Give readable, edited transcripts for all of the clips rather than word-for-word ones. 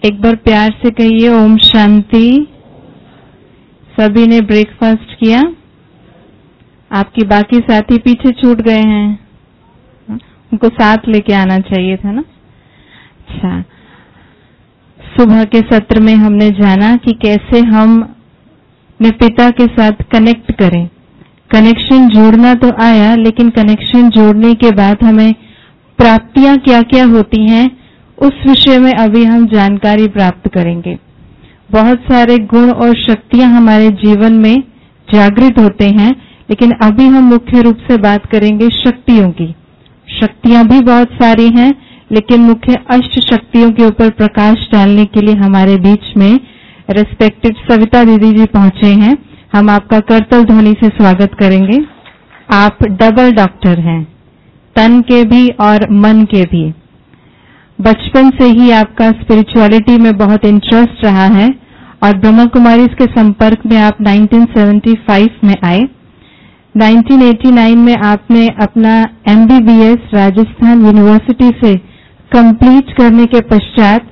एक बार प्यार से कहिए ओम शांति। सभी ने ब्रेकफास्ट किया? आपके बाकी साथी पीछे छूट गए हैं, उनको साथ लेके आना चाहिए था ना। अच्छा, सुबह के सत्र में हमने जाना कि कैसे हम अपने पिता के साथ कनेक्ट करें। कनेक्शन जोड़ना तो आया, लेकिन कनेक्शन जोड़ने के बाद हमें प्राप्तियां क्या क्या होती हैं उस विषय में अभी हम जानकारी प्राप्त करेंगे। बहुत सारे गुण और शक्तियां हमारे जीवन में जागृत होते हैं, लेकिन अभी हम मुख्य रूप से बात करेंगे शक्तियों की। शक्तियां भी बहुत सारी हैं, लेकिन मुख्य अष्ट शक्तियों के ऊपर प्रकाश डालने के लिए हमारे बीच में रेस्पेक्टेड सविता दीदी जी पहुंचे हैं। हम आपका करतल ध्वनि से स्वागत करेंगे। आप डबल डॉक्टर हैं, तन के भी और मन के भी। बचपन से ही आपका स्पिरिचुअलिटी में बहुत इंटरेस्ट रहा है और ब्रह्मा कुमारी के संपर्क में आप 1975 में आए। 1989 में आपने अपना MBBS राजस्थान यूनिवर्सिटी से कंप्लीट करने के पश्चात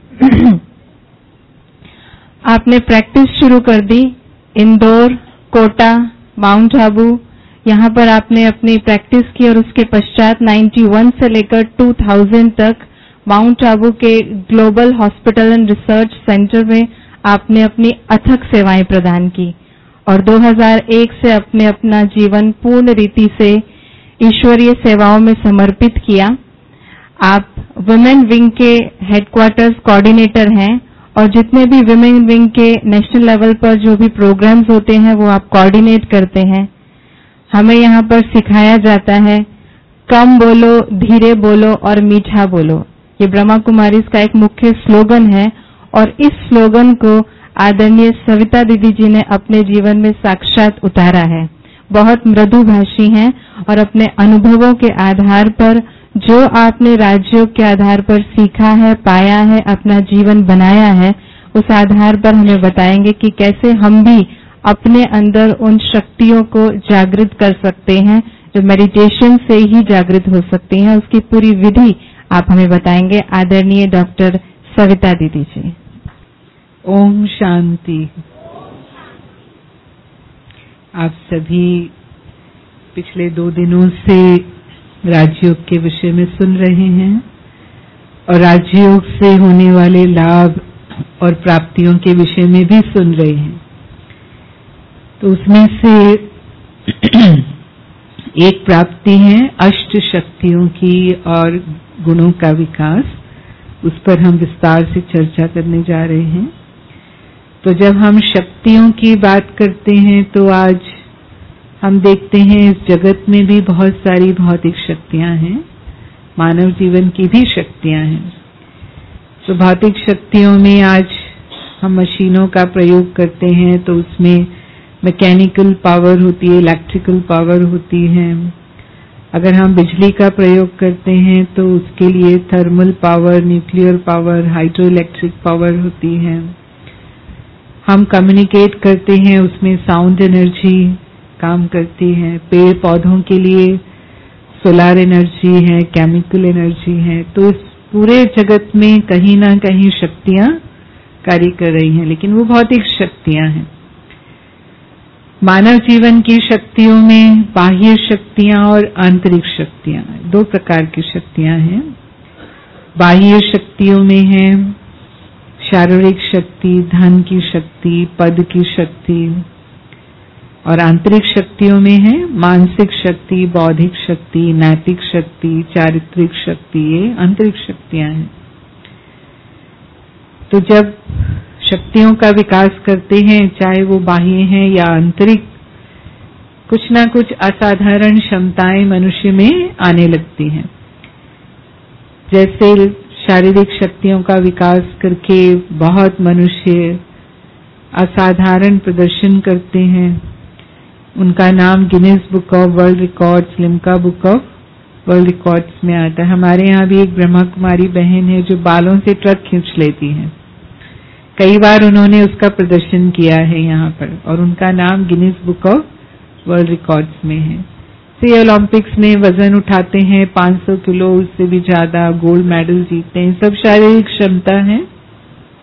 आपने प्रैक्टिस शुरू कर दी। इंदौर, कोटा, माउंट आबू, यहाँ पर आपने अपनी प्रैक्टिस की और उसके पश्चात 91 से लेकर 2000 तक माउंट आबू के global hospital and research centre में आपने अपनी अथक सेवाएं प्रदान की और 2001 से आपने अपना जीवन पूर्ण रीति से ईश्वरीय सेवाओं में समर्पित किया। आप वुमेन विंग के हेडक्वार्टर्स कोऑर्डिनेटर हैं और जितने भी वुमेन विंग के नेशनल लेवल पर जो भी प्रोग्राम्स होते हैं वो आप कोऑर्डिनेट करते हैं। हमें यहाँ पर सिखाया जाता है कम बोलो, धीरे बोलो और मीठा बोलो। ये ब्रह्मा कुमारी का एक मुख्य स्लोगन है और इस स्लोगन को आदरणीय सविता दीदी जी ने अपने जीवन में साक्षात उतारा है। बहुत मृदुभाषी हैं और अपने अनुभवों के आधार पर जो आपने राजयोग के आधार पर सीखा है, पाया है, अपना जीवन बनाया है, उस आधार पर हमें बताएंगे कि कैसे हम भी अपने अंदर उन शक्तियों को जागृत कर सकते हैं जो मेडिटेशन से ही जागृत हो सकती हैं। उसकी पूरी विधि आप हमें बताएंगे आदरणीय डॉक्टर सविता दीदी जी। ओम शांति। आप सभी पिछले 2 दिनों से राजयोग के विषय में सुन रहे हैं और राजयोग से होने वाले लाभ और प्राप्तियों के विषय में भी सुन रहे हैं। तो उसमें से एक प्राप्ति है अष्ट शक्तियों की और गुणों का विकास। उस पर हम विस्तार से चर्चा करने जा रहे हैं। तो जब हम शक्तियों की बात करते हैं तो आज हम देखते हैं इस जगत में भी बहुत सारी भौतिक शक्तियां हैं, मानव जीवन की भी शक्तियां हैं। तो भौतिक शक्तियों में आज हम मशीनों का प्रयोग करते हैं तो उसमें मैकेनिकल पावर होती है, इलेक्ट्रिकल पावर होती है। अगर हम बिजली का प्रयोग करते हैं तो उसके लिए thermal power, nuclear power, hydroelectric power होती है। हम कम्युनिकेट करते हैं, उसमें साउंड एनर्जी काम करती है। पेड़ पौधों के लिए सोलर एनर्जी है, केमिकल एनर्जी है। तो इस पूरे जगत में कहीं ना कहीं शक्तियां कार्य कर रही हैं, लेकिन वो भौतिक शक्तियां हैं। मानव जीवन की शक्तियों में बाह्य शक्तियां और आंतरिक शक्तियां, 2 प्रकार की शक्तियां हैं। बाह्य शक्तियों में है शारीरिक शक्ति, धन की शक्ति, पद की शक्ति, और आंतरिक शक्तियों में है मानसिक शक्ति, बौद्धिक शक्ति, नैतिक शक्ति, चारित्रिक शक्ति। ये आंतरिक शक्तियां हैं। तो जब शक्तियों का विकास करते हैं, चाहे वो बाह्य हैं या आंतरिक, कुछ ना कुछ असाधारण क्षमताएं मनुष्य में आने लगती हैं। जैसे शारीरिक शक्तियों का विकास करके बहुत मनुष्य असाधारण प्रदर्शन करते हैं। उनका नाम Guinness book of world records, Limca book of world records में आता है। हमारे यहाँ भी एक ब्रह्मा कुमारी बहन है जो बालों से ट्रक खींच लेती है। कई बार उन्होंने उसका प्रदर्शन किया है यहाँ पर और उनका नाम Guinness book of world records में है। से ओलंपिक्स में वजन उठाते हैं 500 किलो, उससे भी ज्यादा, गोल्ड मेडल जीतते हैं। सब शारीरिक क्षमता है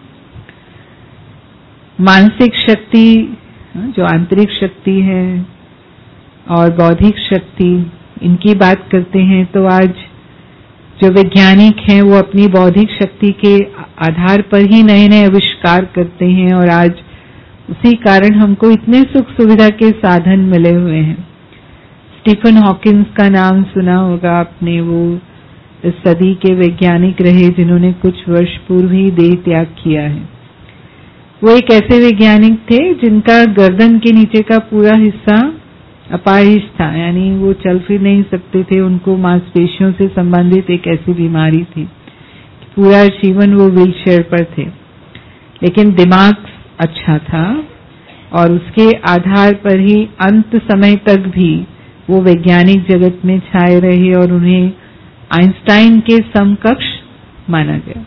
मानसिक शक्ति, जो आंतरिक शक्ति है, और बौद्धिक शक्ति, इनकी बात करते हैं तो आज जो वैज्ञानिक हैं वो अपनी बौद्धिक शक्ति के आधार पर ही नए नए आविष्कार करते हैं और आज उसी कारण हमको इतने सुख सुविधा के साधन मिले हुए हैं। स्टीफन हॉकिंस का नाम सुना होगा आपने, वो इस सदी के वैज्ञानिक रहे जिन्होंने कुछ वर्ष पूर्व ही देह त्याग किया है। वो एक ऐसे वैज्ञानिक थे जिनका गर्दन के नीचे का पूरा हिस्सा अपाहिज था, यानी वो चल फिर नहीं सकते थे, उनको मांसपेशियों से संबंधित एक ऐसी बीमारी थी, पूरा जीवन वो व्हीलचेयर पर थे। लेकिन दिमाग अच्छा था और उसके आधार पर ही अंत समय तक भी वो वैज्ञानिक जगत में छाए रहे और उन्हें आइंस्टाइन के समकक्ष माना गया।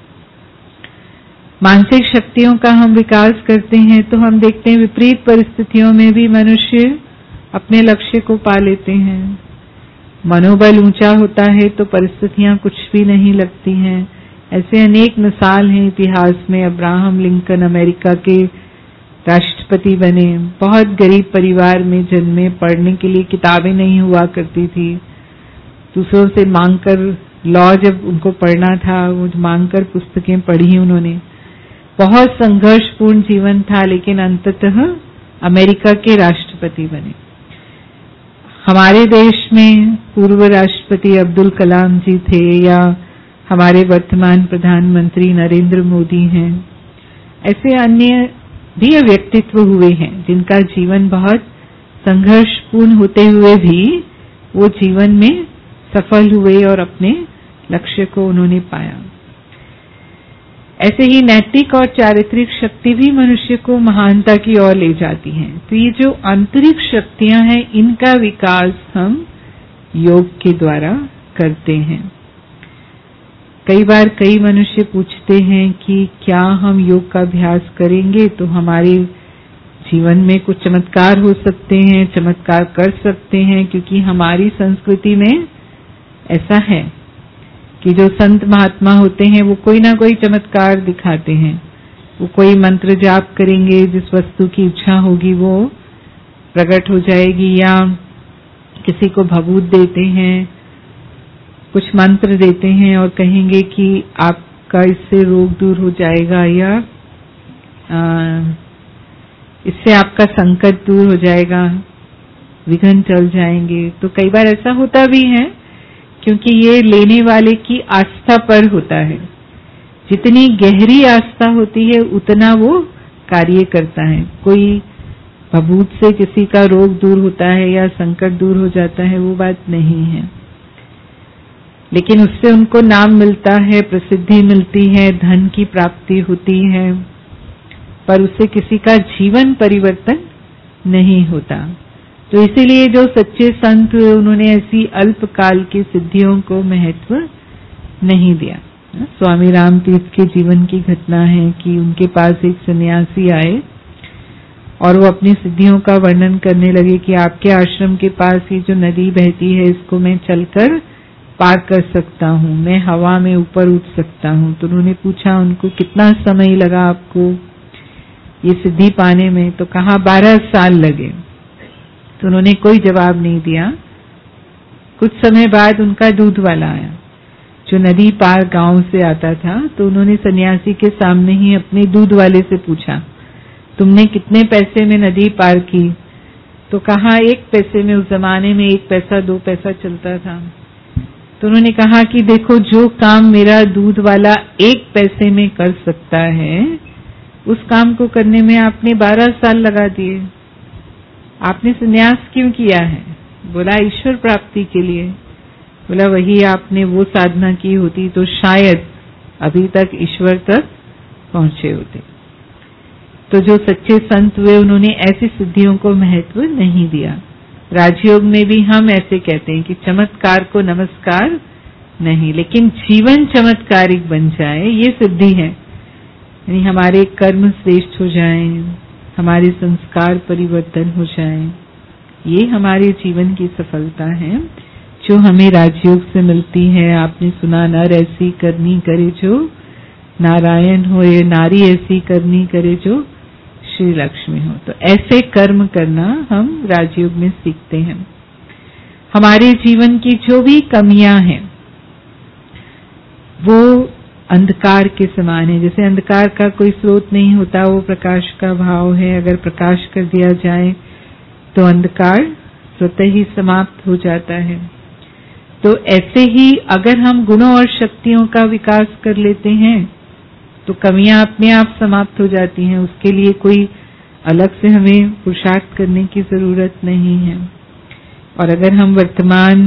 मानसिक शक्तियों का हम विकास करते हैं तो हम देखते हैं विपरीत परिस्थितियों में भी मनुष्य अपने लक्ष्य को पा लेते हैं। मनोबल ऊंचा होता है तो परिस्थितियां कुछ भी नहीं लगती हैं। ऐसे अनेक मिसाल हैं इतिहास में। अब्राहम लिंकन अमेरिका के राष्ट्रपति बने, बहुत गरीब परिवार में जन्मे, पढ़ने के लिए किताबें नहीं हुआ करती थी, दूसरों से मांगकर, लॉ जब उनको पढ़ना था वो मांगकर पुस्तकें पढ़ी उन्होंने। बहुत संघर्षपूर्ण जीवन था, लेकिन अंततः अमेरिका के राष्ट्रपति बने। हमारे देश में पूर्व राष्ट्रपति अब्दुल कलाम जी थे या हमारे वर्तमान प्रधानमंत्री नरेंद्र मोदी हैं। ऐसे अन्य भी व्यक्तित्व हुए हैं जिनका जीवन बहुत संघर्षपूर्ण होते हुए भी वो जीवन में सफल हुए और अपने लक्ष्य को उन्होंने पाया। ऐसे ही नैतिक और चारित्रिक शक्ति भी मनुष्य को महानता की ओर ले जाती हैं। तो ये जो आंतरिक शक्तियां हैं इनका विकास हम योग के द्वारा करते हैं। कई बार कई मनुष्य पूछते हैं कि क्या हम योग का अभ्यास करेंगे तो हमारे जीवन में कुछ चमत्कार हो सकते हैं, चमत्कार कर सकते हैं, क्योंकि हमारी संस्कृति में ऐसा है कि जो संत महात्मा होते हैं वो कोई ना कोई चमत्कार दिखाते हैं। वो कोई मंत्र जाप करेंगे, जिस वस्तु की इच्छा होगी वो प्रकट हो जाएगी, या किसी को भभूत देते हैं, कुछ मंत्र देते हैं और कहेंगे कि आपका इससे रोग दूर हो जाएगा या इससे आपका संकट दूर हो जाएगा, विघ्न टल जाएंगे। तो कई बार ऐसा होता भी है, क्योंकि ये लेने वाले की आस्था पर होता है। जितनी गहरी आस्था होती है उतना वो कार्य करता है। कोई भभूत से किसी का रोग दूर होता है या संकट दूर हो जाता है, वो बात नहीं है। लेकिन उससे उनको नाम मिलता है, प्रसिद्धि मिलती है, धन की प्राप्ति होती है, पर उससे किसी का जीवन परिवर्तन नहीं होता। तो इसीलिए जो सच्चे संत हुए उन्होंने ऐसी अल्पकाल की सिद्धियों को महत्व नहीं दिया। स्वामी राम तीर्थ के जीवन की घटना है कि उनके पास एक सन्यासी आए और वो अपनी सिद्धियों का वर्णन करने लगे कि आपके आश्रम के पास ये जो नदी बहती है इसको मैं चलकर पार कर सकता हूँ, मैं हवा में ऊपर उठ सकता हूँ। तो उन्होंने पूछा उनको कितना समय लगा आपको ये सिद्धि पाने में, तो कहा 12 साल लगे। तो उन्होंने कोई जवाब नहीं दिया। कुछ समय बाद उनका दूध वाला आया जो नदी पार गांव से आता था। तो उन्होंने सन्यासी के सामने ही अपने दूध वाले से पूछा, तुमने कितने पैसे में नदी पार की? तो कहा 1 पैसे में। उस जमाने में 1 पैसा 2 पैसा चलता था। तो उन्होंने कहा कि देखो, जो काम मेरा दूध वाला 1 पैसे में कर सकता है उस काम को करने में आपने 12 साल लगा दिए। आपने संन्यास क्यों किया है? बोला ईश्वर प्राप्ति के लिए। बोला वही आपने वो साधना की होती तो शायद अभी तक ईश्वर तक पहुंचे होते। तो जो सच्चे संत हुए उन्होंने ऐसी सिद्धियों को महत्व नहीं दिया। राजयोग में भी हम ऐसे कहते हैं कि चमत्कार को नमस्कार नहीं, लेकिन जीवन चमत्कारिक बन जाए ये सिद्धि है। यानी हमारे कर्म श्रेष्ठ हो जाएं, हमारे संस्कार परिवर्तन हो जाएं, ये हमारे जीवन की सफलता है जो हमें राजयोग से मिलती है। आपने सुना, नर ऐसी करनी करे जो नारायण होए, नारी ऐसी करनी करे जो श्री लक्ष्मी हो। तो ऐसे कर्म करना हम राजयोग में सीखते हैं। हमारे जीवन की जो भी कमियां हैं वो अंधकार के समान है। जैसे अंधकार का कोई स्रोत नहीं होता, वो प्रकाश का भाव है। अगर प्रकाश कर दिया जाए तो अंधकार स्वतः ही समाप्त हो जाता है। तो ऐसे ही अगर हम गुणों और शक्तियों का विकास कर लेते हैं तो कमियां अपने आप समाप्त हो जाती हैं। उसके लिए कोई अलग से हमें पुरुषार्थ करने की जरूरत नहीं है। और अगर हम वर्तमान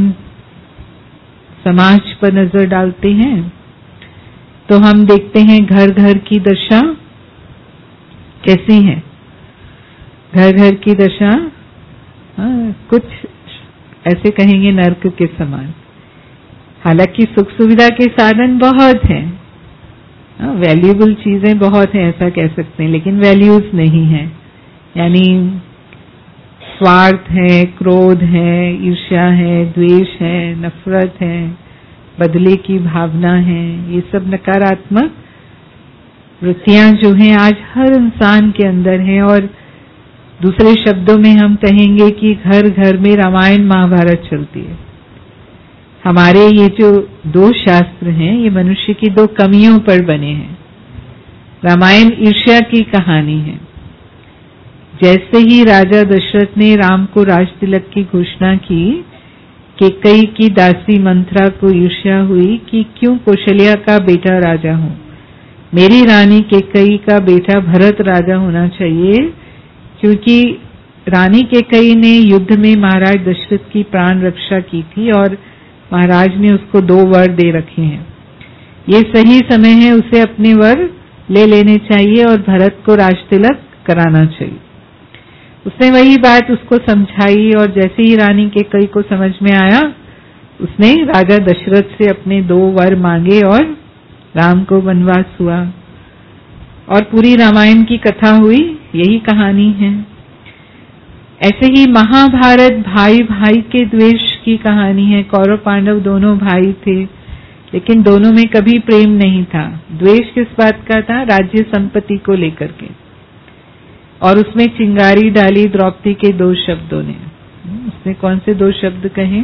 समाज पर नजर डालते हैं तो हम देखते हैं घर घर की दशा कैसी है। घर घर की दशा कुछ ऐसे कहेंगे नर्क के समान। हालांकि सुख सुविधा के साधन बहुत हैं, वैल्यूएबल चीजें बहुत हैं, ऐसा कह सकते हैं, लेकिन वैल्यूज नहीं है। यानी स्वार्थ है, क्रोध है, ईर्ष्या है, द्वेष है, नफरत है, बदले की भावना है। ये सब नकारात्मक वृत्तियां जो हैं आज हर इंसान के अंदर हैं। और दूसरे शब्दों में हम कहेंगे कि घर घर में रामायण महाभारत चलती है। हमारे ये जो दो शास्त्र हैं ये मनुष्य की दो कमियों पर बने हैं। रामायण ईर्ष्या की कहानी है। जैसे ही राजा दशरथ ने राम को राज तिलक की घोषणा की, कैकेयी की दासी मंथरा को ईर्ष्या हुई कि क्यों कौशल्या का बेटा राजा हो, मेरी रानी कैकेयी का बेटा भरत राजा होना चाहिए। क्योंकि रानी कैकेयी ने युद्ध में महाराज दशरथ की प्राण रक्षा की थी और महाराज ने उसको 2 वर दे रखे हैं। ये सही समय है, उसे अपने वर ले लेने चाहिए और भरत को राज तिलक कराना चाहिए। उसने वही बात उसको समझाई और जैसे ही रानी कैकेयी को समझ में आया, उसने राजा दशरथ से अपने 2 वर मांगे और राम को वनवास हुआ और पूरी रामायण की कथा हुई। यही कहानी है। ऐसे ही महाभारत भाई भाई के द्वेष की कहानी है। कौरव पांडव दोनों भाई थे, लेकिन दोनों में कभी प्रेम नहीं था। द्वेष किस बात का था? राज्य संपत्ति को लेकर के। और उसमें चिंगारी डाली द्रौपदी के 2 शब्दों ने। उसने कौन से 2 शब्द कहे?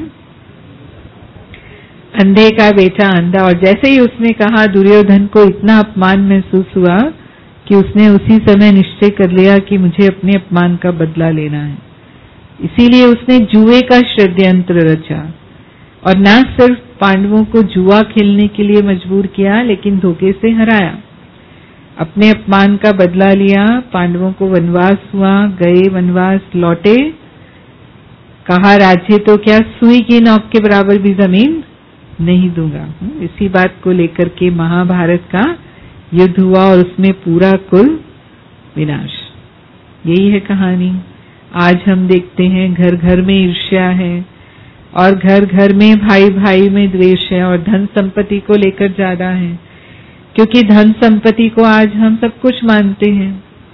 अंधे का बेटा अंधा। और जैसे ही उसने कहा, दुर्योधन को इतना अपमान महसूस हुआ कि उसने उसी समय निश्चय कर लिया कि मुझे अपने अपमान का बदला लेना है। इसीलिए उसने जुए का षड्यंत्र रचा और न सिर्फ पांडवों को जुआ खेलने के लिए मजबूर किया, लेकिन धोखे से हराया। अपने अपमान का बदला लिया। पांडवों को वनवास हुआ, गए, वनवास लौटे। कहा राज्य तो क्या सुई की नोक के बराबर भी जमीन नहीं दूंगा। इसी बात को लेकर के महाभारत का युद्ध हुआ और उसमें पूरा कुल विनाश। यही है कहानी। आज हम देखते हैं घर घर में ईर्ष्या है और घर घर में भाई भाई में द्वेष है और धन संपत्ति को लेकर ज्यादा है। क्योंकि धन संपत्ति को आज हम सब कुछ मानते हैं।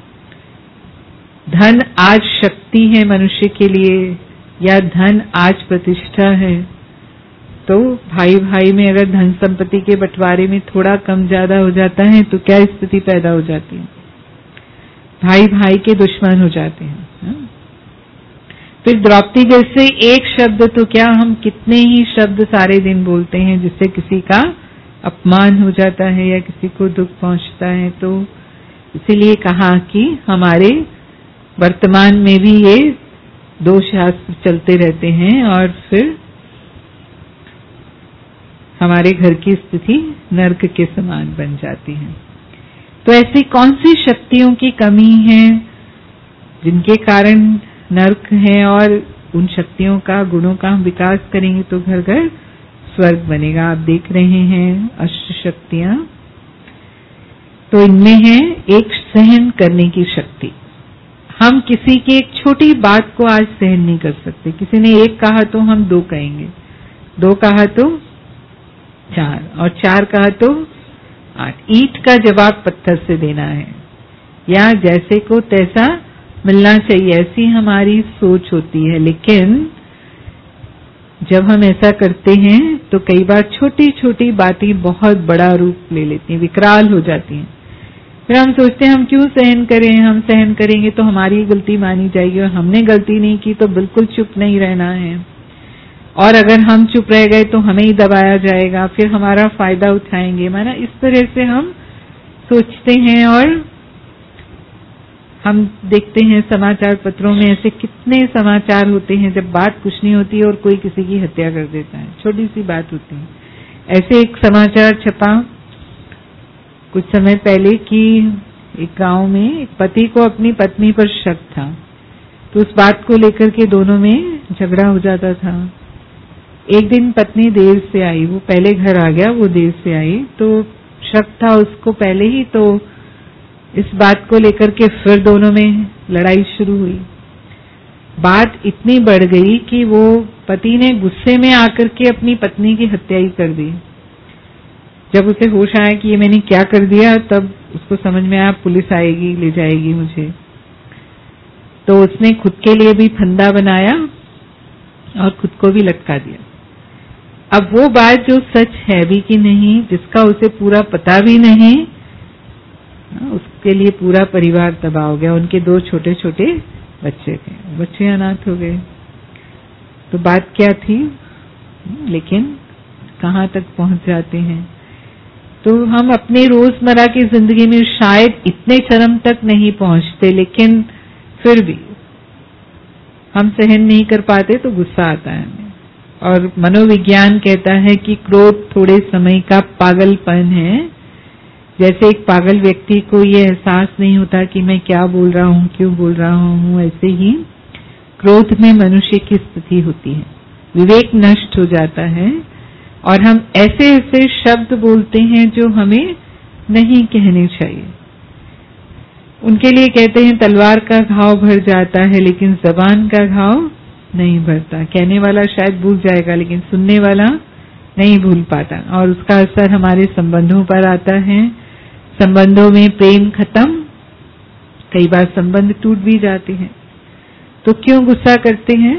धन आज शक्ति है मनुष्य के लिए या धन आज प्रतिष्ठा है। तो भाई भाई में अगर धन संपत्ति के बंटवारे में थोड़ा कम ज्यादा हो जाता है तो क्या स्थिति पैदा हो जाती है? भाई भाई के दुश्मन हो जाते हैं। फिर द्रौपदी जैसे एक शब्द तो क्या, हम कितने ही शब्द सारे दिन बोलते हैं जिससे किसी का अपमान हो जाता है या किसी को दुख पहुंचता है। तो इसीलिए कहा कि हमारे वर्तमान में भी ये 2 शास्त्र चलते रहते हैं और फिर हमारे घर की स्थिति नर्क के समान बन जाती है। तो ऐसी कौन सी शक्तियों की कमी है जिनके कारण नर्क है, और उन शक्तियों का, गुणों का हम विकास करेंगे तो घर घर स्वर्ग बनेगा। आप देख रहे हैं अष्ट शक्तियां। तो इनमें है एक सहन करने की शक्ति। हम किसी की एक छोटी बात को आज सहन नहीं कर सकते। किसी ने 1 कहा तो हम 2 कहेंगे, 2 कहा तो 4 और 4 कहा तो 8। ईंट का जवाब पत्थर से देना है या जैसे को तैसा मिलना चाहिए, ऐसी हमारी सोच होती है। लेकिन जब हम ऐसा करते हैं तो कई बार छोटी छोटी बातें बहुत बड़ा रूप ले लेती हैं, विकराल हो जाती हैं। फिर हम सोचते हैं हम क्यों सहन करें, हम सहन करेंगे तो हमारी गलती मानी जाएगी, और हमने गलती नहीं की तो बिल्कुल चुप नहीं रहना है, और अगर हम चुप रह गए तो हमें ही दबाया जाएगा, फिर हमारा फायदा उठाएंगे। माना इस तरह से हम सोचते हैं। और हम देखते हैं समाचार पत्रों में ऐसे कितने समाचार होते हैं जब बात कुछ नहीं होती और कोई किसी की हत्या कर देता है, छोटी सी बात होती है। ऐसे एक समाचार छपा कुछ समय पहले कि एक गांव में एक पति को अपनी पत्नी पर शक था, तो उस बात को लेकर के दोनों में झगड़ा हो जाता था। एक दिन पत्नी देर से आई, वो पहले घर आ गया, वो देर से आई, तो शक था उसको पहले ही, तो इस बात को लेकर के फिर दोनों में लड़ाई शुरू हुई। बात इतनी बढ़ गई कि वो पति ने गुस्से में आकर के अपनी पत्नी की हत्या ही कर दी। जब उसे होश आया कि ये मैंने क्या कर दिया, तब उसको समझ में आया पुलिस आएगी, ले जाएगी मुझे। तो उसने खुद के लिए भी फंदा बनाया और खुद को भी लटका दिया। अब वो बात जो सच है भी कि नहीं, जिसका उसे पूरा पता भी नहीं, उसके लिए पूरा परिवार तबाह हो गया। उनके 2 छोटे छोटे बच्चे थे, बच्चे अनाथ हो गए। तो बात क्या थी, लेकिन कहां तक पहुंच जाते हैं। तो हम अपने रोजमर्रा की जिंदगी में शायद इतने चरम तक नहीं पहुंचते, लेकिन फिर भी हम सहन नहीं कर पाते तो गुस्सा आता है हमें। और मनोविज्ञान कहता है कि क्रोध थोड़े समय का पागलपन है। जैसे एक पागल व्यक्ति को ये एहसास नहीं होता कि मैं क्या बोल रहा हूँ, क्यों बोल रहा हूँ, ऐसे ही क्रोध में मनुष्य की स्थिति होती है, विवेक नष्ट हो जाता है और हम ऐसे ऐसे शब्द बोलते हैं जो हमें नहीं कहने चाहिए। उनके लिए कहते हैं तलवार का घाव भर जाता है लेकिन जबान का घाव नहीं भरता। कहने वाला शायद भूल जाएगा लेकिन सुनने वाला नहीं भूल पाता, और उसका असर हमारे संबंधों पर आता है। संबंधों में प्रेम खत्म, कई बार संबंध टूट भी जाते हैं। तो क्यों गुस्सा करते हैं?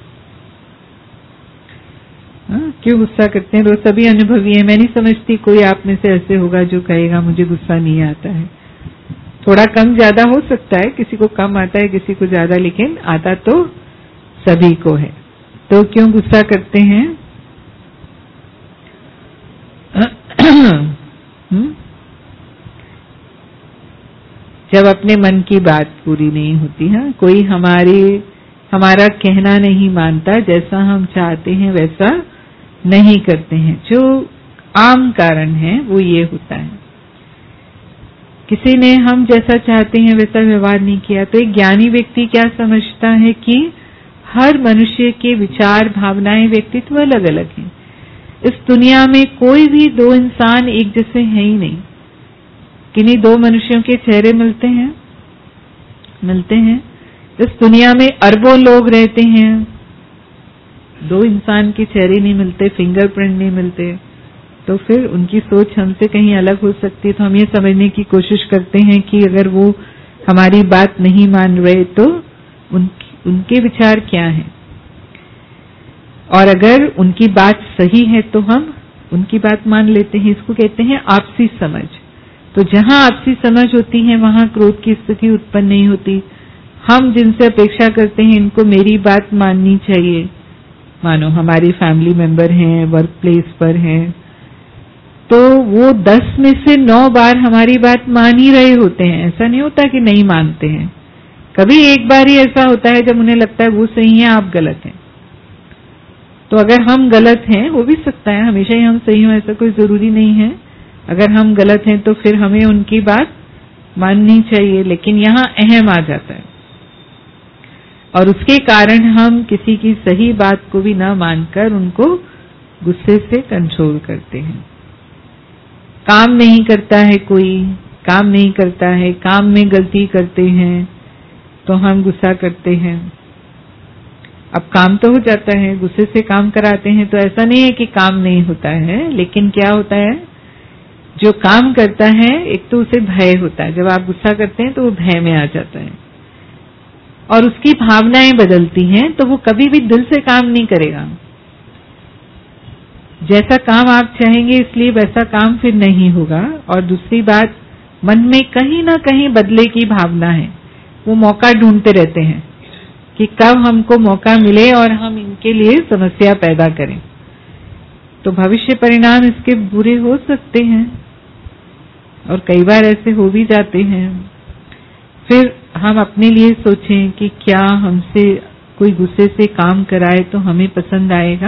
क्यों गुस्सा करते हैं? रोज सभी अनुभवी है। मैं नहीं समझती कोई आप में से ऐसे होगा जो कहेगा मुझे गुस्सा नहीं आता है। थोड़ा कम ज्यादा हो सकता है, किसी को कम आता है किसी को ज्यादा, लेकिन आता तो सभी को है। तो क्यों गुस्सा करते हैं? जब अपने मन की बात पूरी नहीं होती है, कोई हमारा कहना नहीं मानता, जैसा हम चाहते हैं वैसा नहीं करते हैं। जो आम कारण है वो ये होता है, किसी ने हम जैसा चाहते हैं वैसा व्यवहार नहीं किया। तो एक ज्ञानी व्यक्ति क्या समझता है कि हर मनुष्य के विचार, भावनाएं, व्यक्तित्व अलग अलग हैं। इस दुनिया में कोई भी 2 इंसान एक जैसे हैं ही नहीं। किन्हीं 2 मनुष्यों के चेहरे मिलते हैं। इस दुनिया में अरबों लोग रहते हैं, 2 इंसान के चेहरे नहीं मिलते, फिंगरप्रिंट नहीं मिलते। तो फिर उनकी सोच हमसे कहीं अलग हो सकती है। तो हम ये समझने की कोशिश करते हैं कि अगर वो हमारी बात नहीं मान रहे तो उनके विचार क्या हैं, और अगर उनकी बात सही है तो हम उनकी बात मान लेते हैं। इसको कहते हैं आपसी समझ। तो जहां आपसी समझ होती है वहां क्रोध की स्थिति उत्पन्न नहीं होती। हम जिनसे अपेक्षा करते हैं इनको मेरी बात माननी चाहिए, मानो हमारी फैमिली मेंबर हैं, वर्क प्लेस पर हैं, तो वो 10 में से 9 बार हमारी बात मान ही रहे होते हैं। ऐसा नहीं होता कि नहीं मानते हैं। कभी एक बार ही ऐसा होता है जब उन्हें लगता है वो सही है, आप गलत हैं। तो अगर हम गलत हैं, हो भी सकता है हमेशा ही हम सही हों, ऐसा कोई जरूरी नहीं है। अगर हम गलत हैं तो फिर हमें उनकी बात माननी चाहिए, लेकिन यहाँ अहम आ जाता है और उसके कारण हम किसी की सही बात को भी ना मानकर उनको गुस्से से कंट्रोल करते हैं। काम नहीं करता है, कोई काम नहीं करता है, काम में गलती करते हैं तो हम गुस्सा करते हैं। अब काम तो हो जाता है, गुस्से से काम कराते हैं, तो ऐसा नहीं है कि काम नहीं होता है, लेकिन क्या होता है, जो काम करता है एक तो उसे भय होता है। जब आप गुस्सा करते हैं तो वो भय में आ जाता है और उसकी भावनाएं बदलती हैं, तो वो कभी भी दिल से काम नहीं करेगा। जैसा काम आप चाहेंगे इसलिए वैसा काम फिर नहीं होगा। और दूसरी बात, मन में कहीं ना कहीं बदले की भावना है, वो मौका ढूंढते रहते हैं कि कब हमको मौका मिले और हम इनके लिए समस्या पैदा करें। तो भविष्य परिणाम इसके बुरे हो सकते हैं और कई बार ऐसे हो भी जाते हैं। फिर हम अपने लिए सोचें कि क्या हमसे कोई गुस्से से काम कराए तो हमें पसंद आएगा?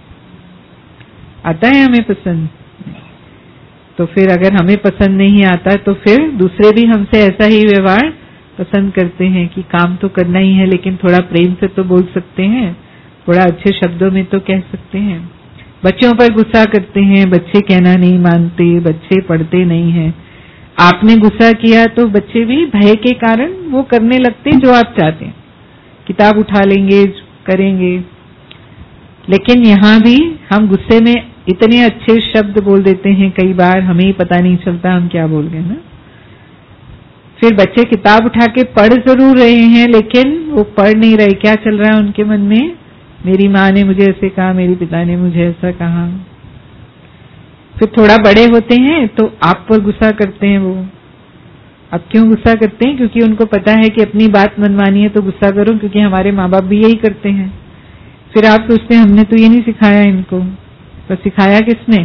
आता है हमें पसंद? तो फिर अगर हमें पसंद नहीं आता तो फिर दूसरे भी हमसे ऐसा ही व्यवहार पसंद करते हैं कि काम तो करना ही है, लेकिन थोड़ा प्रेम से तो बोल सकते हैं, थोड़ा अच्छे शब्दों में तो कह सकते हैं। बच्चों पर गुस्सा करते हैं, बच्चे कहना नहीं मानते, बच्चे पढ़ते नहीं हैं। आपने गुस्सा किया तो बच्चे भी भय के कारण वो करने लगते जो आप चाहते हैं, किताब उठा लेंगे, करेंगे। लेकिन यहाँ भी हम गुस्से में इतने अच्छे शब्द बोल देते हैं, कई बार हमें ही पता नहीं चलता हम क्या बोल गए ना। फिर बच्चे किताब उठा के पढ़ जरूर रहे हैं, लेकिन वो पढ़ नहीं रहे, क्या चल रहा है उनके मन में? मेरी माँ ने मुझे ऐसे कहा, मेरे पिता ने मुझे ऐसा कहा। फिर थोड़ा बड़े होते हैं तो आप पर गुस्सा करते हैं वो। अब क्यों गुस्सा करते हैं? क्योंकि उनको पता है कि अपनी बात मनवानी है तो गुस्सा करो, क्योंकि हमारे माँ बाप भी यही करते हैं। फिर आप सोचते हैं हमने तो ये नहीं सिखाया इनको, तो सिखाया किसने?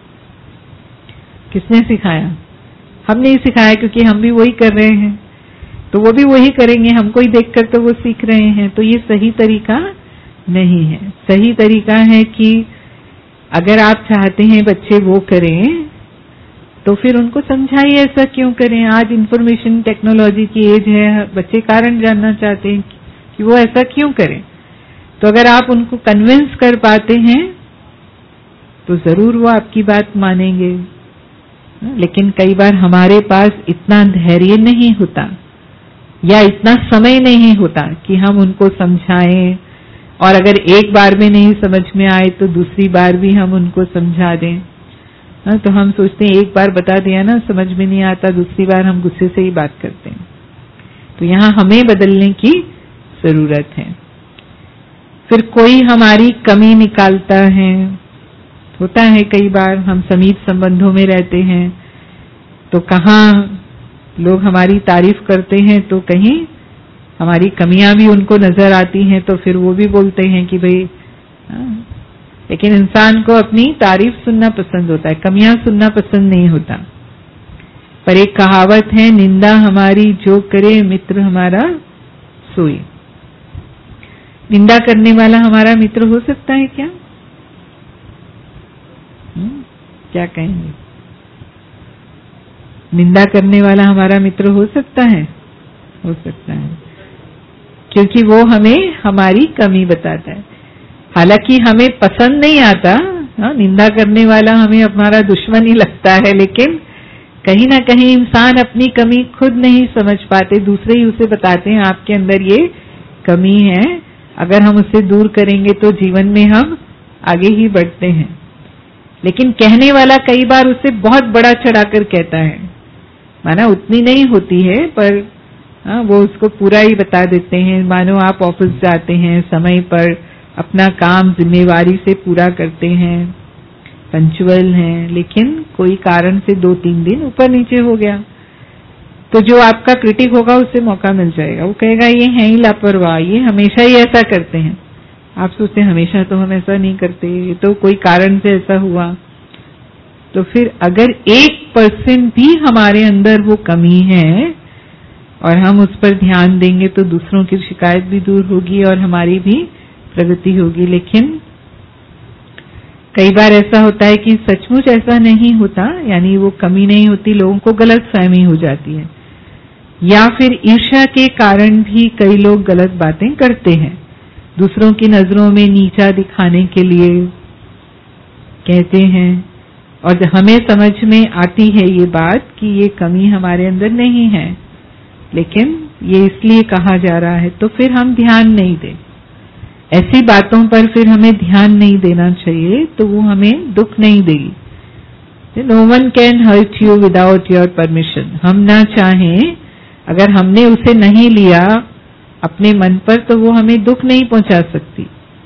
किसने सिखाया? हमने ही सिखाया, क्योंकि हम भी वही कर रहे हैं तो वो भी वही करेंगे, हमको ही देखकर तो वो सीख रहे हैं। तो ये सही तरीका नहीं है। सही तरीका है कि अगर आप चाहते हैं बच्चे वो करें तो फिर उनको समझाइए ऐसा क्यों करें। आज इंफॉर्मेशन टेक्नोलॉजी की एज है, बच्चे कारण जानना चाहते हैं कि वो ऐसा क्यों करें। तो अगर आप उनको कन्विंस कर पाते हैं तो जरूर वो आपकी बात मानेंगे। लेकिन कई बार हमारे पास इतना धैर्य नहीं होता या इतना समय नहीं होता कि हम उनको समझाएं, और अगर एक बार में नहीं समझ में आए तो दूसरी बार भी हम उनको समझा दें। तो हम सोचते हैं एक बार बता दिया ना, समझ में नहीं आता, दूसरी बार हम गुस्से से ही बात करते हैं। तो यहाँ हमें बदलने की जरूरत है। फिर कोई हमारी कमी निकालता है, होता है कई बार हम समीप संबंधों में रहते हैं तो कहाँ लोग हमारी तारीफ करते हैं तो कहीं हमारी कमियां भी उनको नजर आती हैं, तो फिर वो भी बोलते हैं कि भाई। लेकिन इंसान को अपनी तारीफ सुनना पसंद होता है, कमियां सुनना पसंद नहीं होता। पर एक कहावत है, निंदा हमारी जो करे मित्र हमारा सोई। निंदा करने वाला हमारा मित्र हो सकता है क्या? क्या कहेंगे? निंदा करने वाला हमारा मित्र हो सकता है? हो सकता है, क्योंकि वो हमें हमारी कमी बताता है। हालांकि हमें पसंद नहीं आता, निंदा करने वाला हमें हमारा दुश्मन ही लगता है, लेकिन कहीं ना कहीं इंसान अपनी कमी खुद नहीं समझ पाते, दूसरे ही उसे बताते हैं आपके अंदर ये कमी है। अगर हम उसे दूर करेंगे तो जीवन में हम आगे ही बढ़ते हैं। लेकिन कहने वाला कई बार उसे बहुत बड़ा चढ़ाकर कहता है, माना उतनी नहीं होती है पर वो उसको पूरा ही बता देते हैं। मानो आप ऑफिस जाते हैं, समय पर अपना काम जिम्मेवारी से पूरा करते हैं, पंक्चुअल हैं, लेकिन कोई कारण से 2-3 दिन ऊपर नीचे हो गया तो जो आपका क्रिटिक होगा उसे मौका मिल जाएगा। वो कहेगा ये है ही लापरवाह, ये हमेशा ही ऐसा करते हैं। आप सोचते हैं हमेशा तो हम ऐसा नहीं करते, ये तो कोई कारण से ऐसा हुआ। तो फिर अगर 1% भी हमारे अंदर वो कमी है और हम उस पर ध्यान देंगे तो दूसरों की शिकायत भी दूर होगी और हमारी भी प्रगति होगी। लेकिन कई बार ऐसा होता है कि सचमुच ऐसा नहीं होता, यानी वो कमी नहीं होती, लोगों को गलतफहमी हो जाती है, या फिर ईर्ष्या के कारण भी कई लोग गलत बातें करते हैं, दूसरों की नजरों में नीचा दिखाने के लिए कहते हैं। और हमें समझ में आती है ये बात कि ये कमी हमारे अंदर नहीं है, लेकिन ये इसलिए कहा जा रहा है, तो फिर हम ध्यान नहीं दें। ऐसी बातों पर फिर हमें ध्यान नहीं देना चाहिए, तो वो हमें दुख नहीं देगी। No one can hurt you without your permission. हम ना चाहें, अगर हमने उसे नहीं लिया अपने मन पर तो वो हमें दुख नहीं पहुंचा सकती।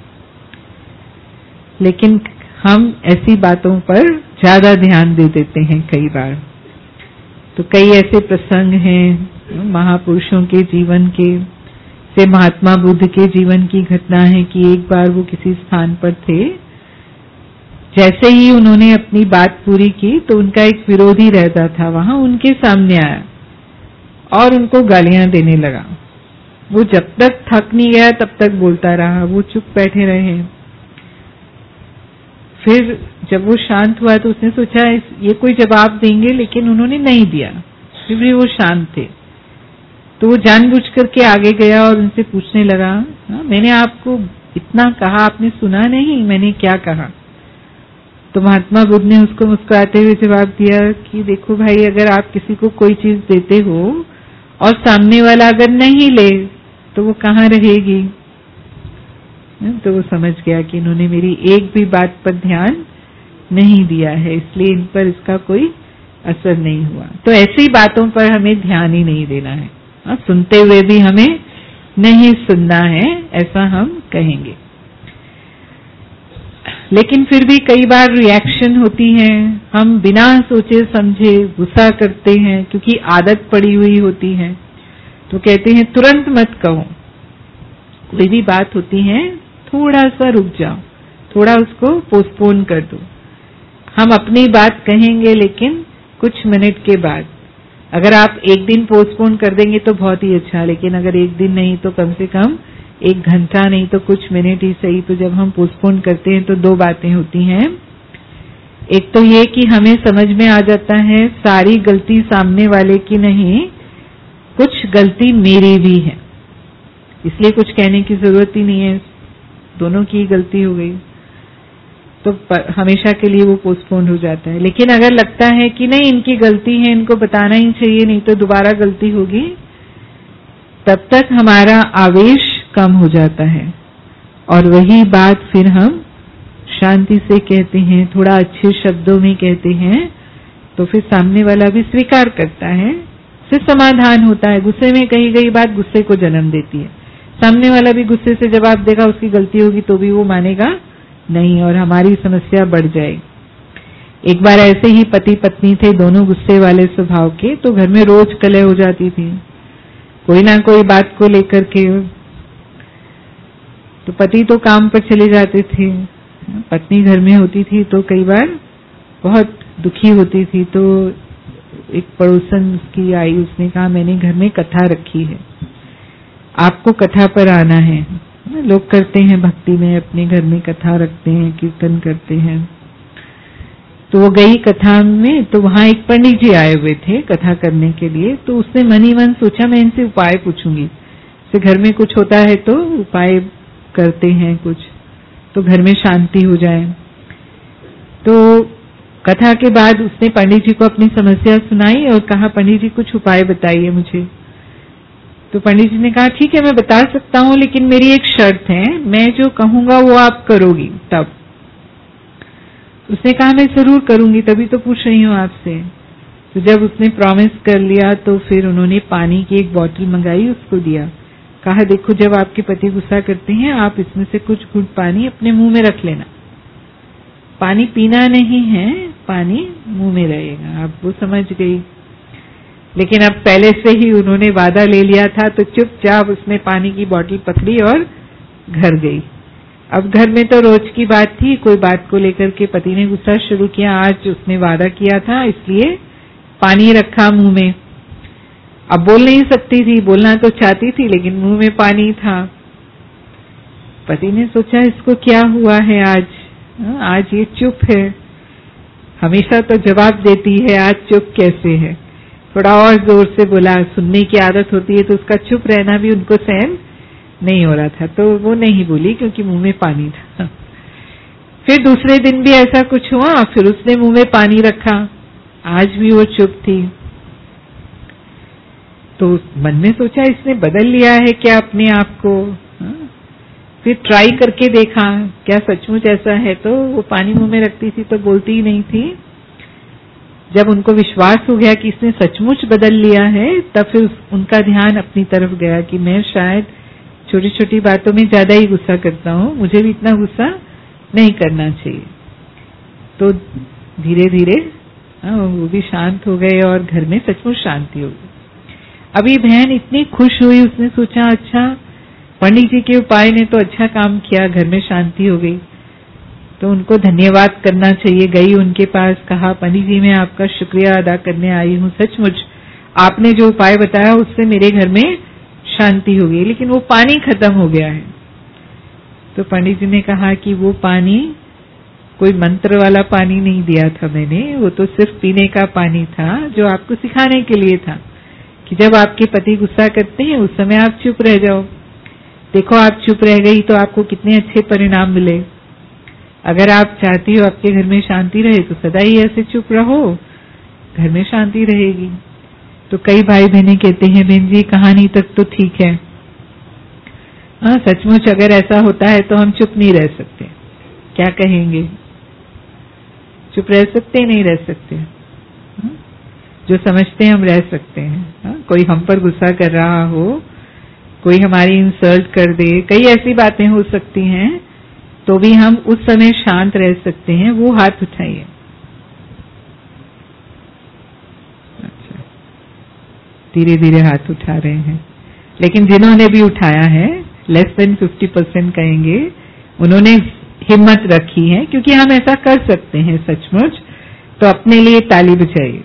लेकिन हम ऐसी बातों पर ज्यादा ध्यान दे देते हैं कई बार। तो कई ऐसे प्रसंग हैं महापुरुषों के जीवन के, से महात्मा बुद्ध के जीवन की घटना है कि एक बार वो किसी स्थान पर थे, जैसे ही उन्होंने अपनी बात पूरी की तो उनका एक विरोधी रहता था वहां उनके सामने आया और उनको गालियां देने लगा। वो जब तक थक नहीं गया तब तक बोलता रहा, वो चुप बैठे रहे। फिर जब वो शांत हुआ तो उसने सोचा ये कोई जवाब देंगे, लेकिन उन्होंने नहीं दिया, फिर भी वो शांत थे। तो वो जानबूझ करके आगे गया और उनसे पूछने लगा, मैंने आपको इतना कहा, आपने सुना नहीं, मैंने क्या कहा? तो महात्मा बुद्ध ने उसको मुस्कुराते हुए जवाब दिया कि देखो भाई, अगर आप किसी को कोई चीज देते हो और सामने वाला अगर नहीं ले तो वो कहाँ रहेगी? तो वो समझ गया कि इन्होंने मेरी एक भी बात पर ध्यान नहीं दिया है, इसलिए इन पर इसका कोई असर नहीं हुआ। तो ऐसी बातों पर हमें ध्यान ही नहीं देना है, सुनते हुए भी हमें नहीं सुनना है, ऐसा हम कहेंगे। लेकिन फिर भी कई बार रिएक्शन होती है, हम बिना सोचे समझे गुस्सा करते हैं क्योंकि आदत पड़ी हुई होती है। तो कहते हैं तुरंत मत कहो, कोई भी बात होती है थोड़ा सा रुक जाओ, थोड़ा उसको पोस्टपोन कर दो। हम अपनी बात कहेंगे लेकिन कुछ मिनट के बाद। अगर आप एक दिन पोस्टपोन कर देंगे तो बहुत ही अच्छा, लेकिन अगर एक दिन नहीं तो कम से कम 1 घंटा नहीं तो कुछ मिनट ही सही। तो जब हम पोस्टपोन करते हैं तो 2 बातें होती हैं। एक तो ये कि हमें समझ में आ जाता है सारी गलती सामने वाले की नहीं, कुछ गलती मेरी भी है, इसलिए कुछ कहने की जरूरत ही नहीं है, दोनों की गलती हो गई, तो हमेशा के लिए वो पोस्टपोन हो जाता है। लेकिन अगर लगता है कि नहीं इनकी गलती है, इनको बताना ही चाहिए, नहीं तो दोबारा गलती होगी, तब तक हमारा आवेश कम हो जाता है और वही बात फिर हम शांति से कहते हैं, थोड़ा अच्छे शब्दों में कहते हैं, तो फिर सामने वाला भी स्वीकार करता है, फिर समाधान होता है। गुस्से में कही गई बात गुस्से को जन्म देती है, सामने वाला भी गुस्से से जवाब देगा, उसकी गलती होगी तो भी वो मानेगा नहीं और हमारी समस्या बढ़ जाएगी। एक बार ऐसे ही पति पत्नी थे, दोनों गुस्से वाले स्वभाव के, तो घर में रोज कलह हो जाती थी कोई ना कोई बात को लेकर के। तो पति तो काम पर चले जाते थे, पत्नी घर में होती थी, तो कई बार बहुत दुखी होती थी। तो एक पड़ोसन की आई, उसने कहा मैंने घर में कथा रखी है, आपको कथा पर आना है। लोग करते हैं भक्ति में, अपने घर में कथा रखते हैं, कीर्तन करते हैं। तो वो गई कथा में, तो वहां एक पंडित जी आए हुए थे कथा करने के लिए। तो उसने मन ही मन सोचा मैं इनसे उपाय पूछूंगी, से घर में कुछ होता है तो उपाय करते हैं कुछ, तो घर में शांति हो जाए। तो कथा के बाद उसने पंडित जी को अपनी समस्या सुनाई और कहा पंडित जी कुछ उपाय बताइए मुझे। तो पंडित जी ने कहा ठीक है मैं बता सकता हूं, लेकिन मेरी एक शर्त है, मैं जो कहूंगा वो आप करोगी तब। उसने कहा मैं जरूर करूंगी, तभी तो पूछ रही हूं आपसे। तो जब उसने प्रॉमिस कर लिया तो फिर उन्होंने पानी की एक बोतल मंगाई, उसको दिया, कहा देखो जब आपके पति गुस्सा करते हैं आप इसमें से कुछ घूंट पानी अपने मुंह में रख लेना, पानी पीना नहीं है, पानी मुंह में रहेगा। अब वो समझ गई, लेकिन अब पहले से ही उन्होंने वादा ले लिया था, तो चुपचाप उसने पानी की बोतल पकड़ी और घर गई। अब घर में तो रोज की बात थी, कोई बात को लेकर के पति ने गुस्सा शुरू किया, आज उसने वादा किया था इसलिए पानी रखा मुंह में। अब बोल नहीं सकती थी, बोलना तो चाहती थी लेकिन मुंह में पानी था। पति ने सोचा इसको क्या हुआ है आज ये चुप है, हमेशा तो जवाब देती है, आज चुप कैसे है। थोड़ा और जोर से बोला, सुनने की आदत होती है तो उसका चुप रहना भी उनको सहन नहीं हो रहा था, तो वो नहीं बोली क्योंकि मुंह में पानी था। फिर दूसरे दिन भी ऐसा कुछ हुआ, फिर उसने मुंह में पानी रखा, आज भी वो चुप थी। तो मन में सोचा इसने बदल लिया है क्या अपने आप को। फिर ट्राई करके देखा क्या सचमुच ऐसा है, तो वो पानी मुंह में रखती थी तो बोलती ही नहीं थी। जब उनको विश्वास हो गया कि इसने सचमुच बदल लिया है, तब फिर उनका ध्यान अपनी तरफ गया कि मैं शायद छोटी छोटी बातों में ज्यादा ही गुस्सा करता हूँ, मुझे भी इतना गुस्सा नहीं करना चाहिए। तो धीरे धीरे वो भी शांत हो गए और घर में सचमुच शांति हो गई। अभी बहन इतनी खुश हुई, उसने सोचा अच्छा पंडित जी के उपाय ने तो अच्छा काम किया, घर में शांति हो गई, तो उनको धन्यवाद करना चाहिए। गई उनके पास, कहा पंडित जी मैं आपका शुक्रिया अदा करने आई हूँ, सचमुच आपने जो उपाय बताया उससे मेरे घर में शांति हो गई, लेकिन वो पानी खत्म हो गया है। तो पंडित जी ने कहा कि वो पानी कोई मंत्र वाला पानी नहीं दिया था मैंने, वो तो सिर्फ पीने का पानी था जो आपको सिखाने के लिए था कि जब आपके पति गुस्सा करते हैं उस समय आप चुप रह जाओ। देखो आप चुप रह गई तो आपको कितने अच्छे परिणाम मिले। अगर आप चाहती हो आपके घर में शांति रहे तो सदा ही ऐसे चुप रहो, घर में शांति रहेगी। तो कई भाई बहनें कहते हैं बहन जी कहानी तक तो ठीक है, हाँ सचमुच अगर ऐसा होता है तो हम चुप नहीं रह सकते, क्या कहेंगे? चुप रह सकते नहीं रह सकते? जो समझते हैं हम रह सकते हैं। कोई हम पर गुस्सा कर रहा हो, कोई हमारी इंसल्ट कर दे, कई ऐसी बातें हो सकती हैं, तो भी हम उस समय शांत रह सकते हैं। वो हाथ उठाइए। अच्छा, धीरे धीरे हाथ उठा रहे हैं, लेकिन जिन्होंने भी उठाया है लेस देन 50% कहेंगे, उन्होंने हिम्मत रखी है, क्योंकि हम ऐसा कर सकते हैं सचमुच। तो अपने लिए ताली बजाइए।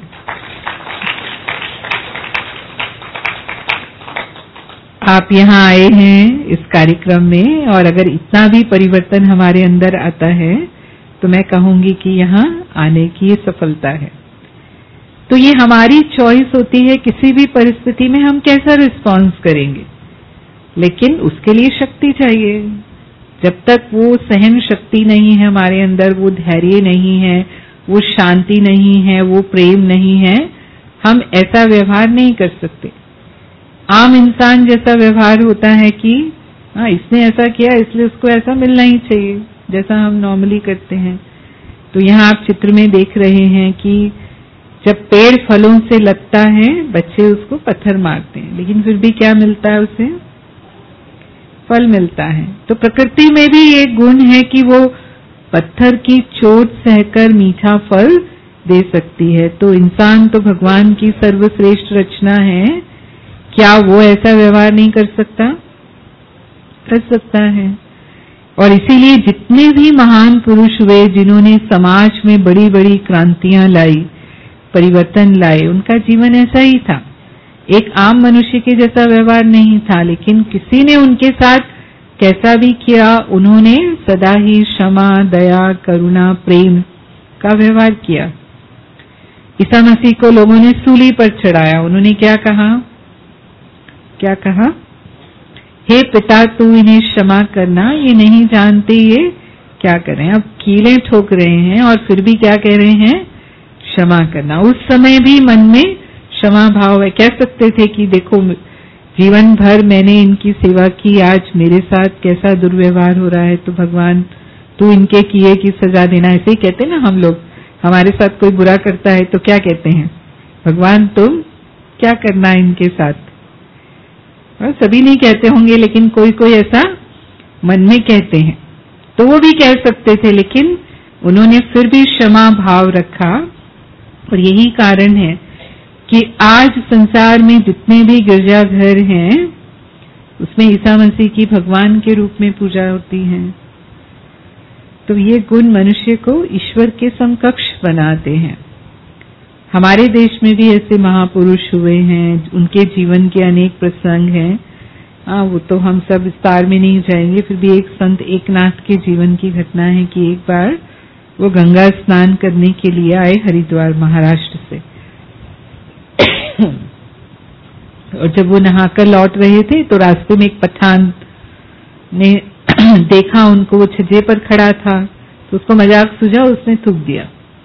आप यहाँ आए हैं इस कार्यक्रम में, और अगर इतना भी परिवर्तन हमारे अंदर आता है तो मैं कहूंगी कि यहाँ आने की ये सफलता है। तो ये हमारी चॉइस होती है किसी भी परिस्थिति में हम कैसा रिस्पॉन्स करेंगे, लेकिन उसके लिए शक्ति चाहिए। जब तक वो सहन शक्ति नहीं है हमारे अंदर, वो धैर्य नहीं है, वो शांति नहीं है, वो प्रेम नहीं है, हम ऐसा व्यवहार नहीं कर सकते। आम इंसान जैसा व्यवहार होता है कि हाँ इसने ऐसा किया इसलिए उसको ऐसा मिलना ही चाहिए, जैसा हम नॉर्मली करते हैं। तो यहाँ आप चित्र में देख रहे हैं कि जब पेड़ फलों से लगता है, बच्चे उसको पत्थर मारते हैं, लेकिन फिर भी क्या मिलता है उसे? फल मिलता है। तो प्रकृति में भी एक गुण है कि वो पत्थर की चोट सहकर मीठा फल दे सकती है। तो इंसान तो भगवान की सर्वश्रेष्ठ रचना है, क्या वो ऐसा व्यवहार नहीं कर सकता? कर सकता है। और इसीलिए जितने भी महान पुरुष हुए जिन्होंने समाज में बड़ी बड़ी क्रांतियां लाई, परिवर्तन लाए, उनका जीवन ऐसा ही था। एक आम मनुष्य के जैसा व्यवहार नहीं था, लेकिन किसी ने उनके साथ कैसा भी किया, उन्होंने सदा ही क्षमा, दया, करुणा, प्रेम का व्यवहार किया। ईसा मसीह को लोगों ने सूली पर चढ़ाया, उन्होंने क्या कहा? क्या कहा? हे पिता तू इन्हें क्षमा करना, ये नहीं जानते ये क्या करें। अब कीलें ठोक रहे हैं और फिर भी क्या कह रहे हैं? क्षमा करना। उस समय भी मन में क्षमा भाव है। कह सकते थे कि देखो जीवन भर मैंने इनकी सेवा की, आज मेरे साथ कैसा दुर्व्यवहार हो रहा है, तो भगवान तू इनके किए की सजा देना। ऐसे ही कहते ना हम लोग, हमारे साथ कोई बुरा करता है तो क्या कहते हैं? भगवान तुम क्या करना इनके साथ। और सभी नहीं कहते होंगे, लेकिन कोई कोई ऐसा मन में कहते हैं। तो वो भी कह सकते थे, लेकिन उन्होंने फिर भी क्षमा भाव रखा। और यही कारण है कि आज संसार में जितने भी गिरजाघर हैं उसमें ईसा मसीह की भगवान के रूप में पूजा होती है। तो ये गुण मनुष्य को ईश्वर के समकक्ष बनाते हैं। हमारे देश में भी ऐसे महापुरुष हुए हैं, उनके जीवन के अनेक प्रसंग हैं। वो तो हम सब विस्तार में नहीं जाएंगे। फिर भी एक संत एकनाथ के जीवन की घटना है कि एक बार वो गंगा स्नान करने के लिए आए हरिद्वार महाराष्ट्र से। और जब वो नहाकर लौट रहे थे तो रास्ते में एक पठान ने देखा उनको, वो छज्जे पर खड़ा था, तो उसको मजाक सूझा, उसने थूक दिया।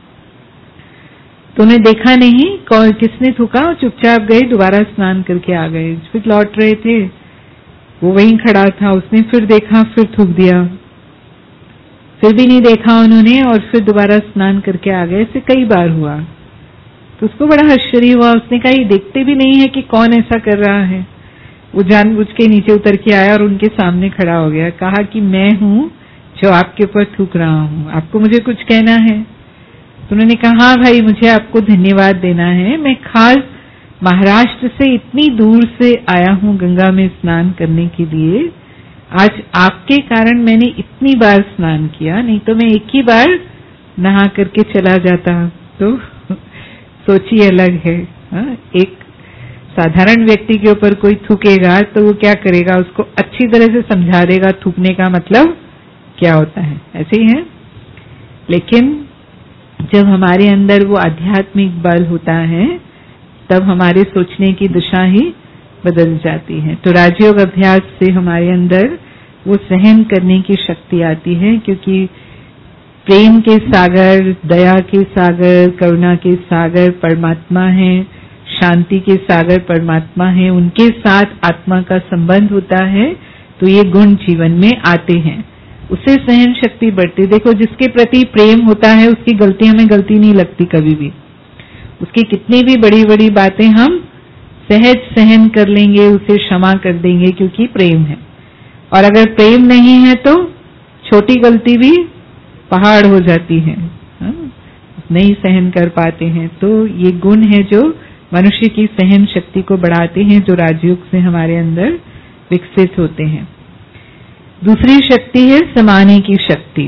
तो उन्हें देखा नहीं कौन किसने थूका, और चुपचाप गए, दोबारा स्नान करके आ गए। फिर लौट रहे थे, वो वहीं खड़ा था, उसने फिर देखा, फिर थूक दिया, फिर भी नहीं देखा उन्होंने, और फिर दोबारा स्नान करके आ गए। ऐसे कई बार हुआ। तो उसको बड़ा आश्चर्य हुआ। उसने कहा ये देखते भी नहीं है कि कौन ऐसा कर रहा है। वो जानबूझ के नीचे उतर के आया और उनके सामने खड़ा हो गया। कहा कि मैं हूं जो आपके ऊपर थूक रहा हूं, आपको मुझे कुछ कहना है? तो उन्होंने कहा, हाँ भाई, मुझे आपको धन्यवाद देना है। मैं खास महाराष्ट्र से इतनी दूर से आया हूँ गंगा में स्नान करने के लिए। आज आपके कारण मैंने इतनी बार स्नान किया, नहीं तो मैं एक ही बार नहा करके चला जाता। तो सोचिए, अलग है। एक साधारण व्यक्ति के ऊपर कोई थूकेगा तो वो क्या करेगा, उसको अच्छी तरह से समझा देगा थूकने का मतलब क्या होता है, ऐसे ही है। लेकिन जब हमारे अंदर वो आध्यात्मिक बल होता है तब हमारे सोचने की दिशा ही बदल जाती है। तो राजयोग अभ्यास से हमारे अंदर वो सहन करने की शक्ति आती है, क्योंकि प्रेम के सागर, दया के सागर, करुणा के सागर परमात्मा है, शांति के सागर परमात्मा है, उनके साथ आत्मा का संबंध होता है तो ये गुण जीवन में आते हैं, उससे सहन शक्ति बढ़ती। देखो, जिसके प्रति प्रेम होता है उसकी गलती हमें गलती नहीं लगती कभी भी। उसकी कितनी भी बड़ी बड़ी बातें हम सहज सहन कर लेंगे, उसे क्षमा कर देंगे, क्योंकि प्रेम है। और अगर प्रेम नहीं है तो छोटी गलती भी पहाड़ हो जाती है, नहीं सहन कर पाते हैं। तो ये गुण है जो मनुष्य की सहन शक्ति को बढ़ाते हैं, जो राजयोग से हमारे अंदर विकसित होते हैं। दूसरी शक्ति है समाने की शक्ति।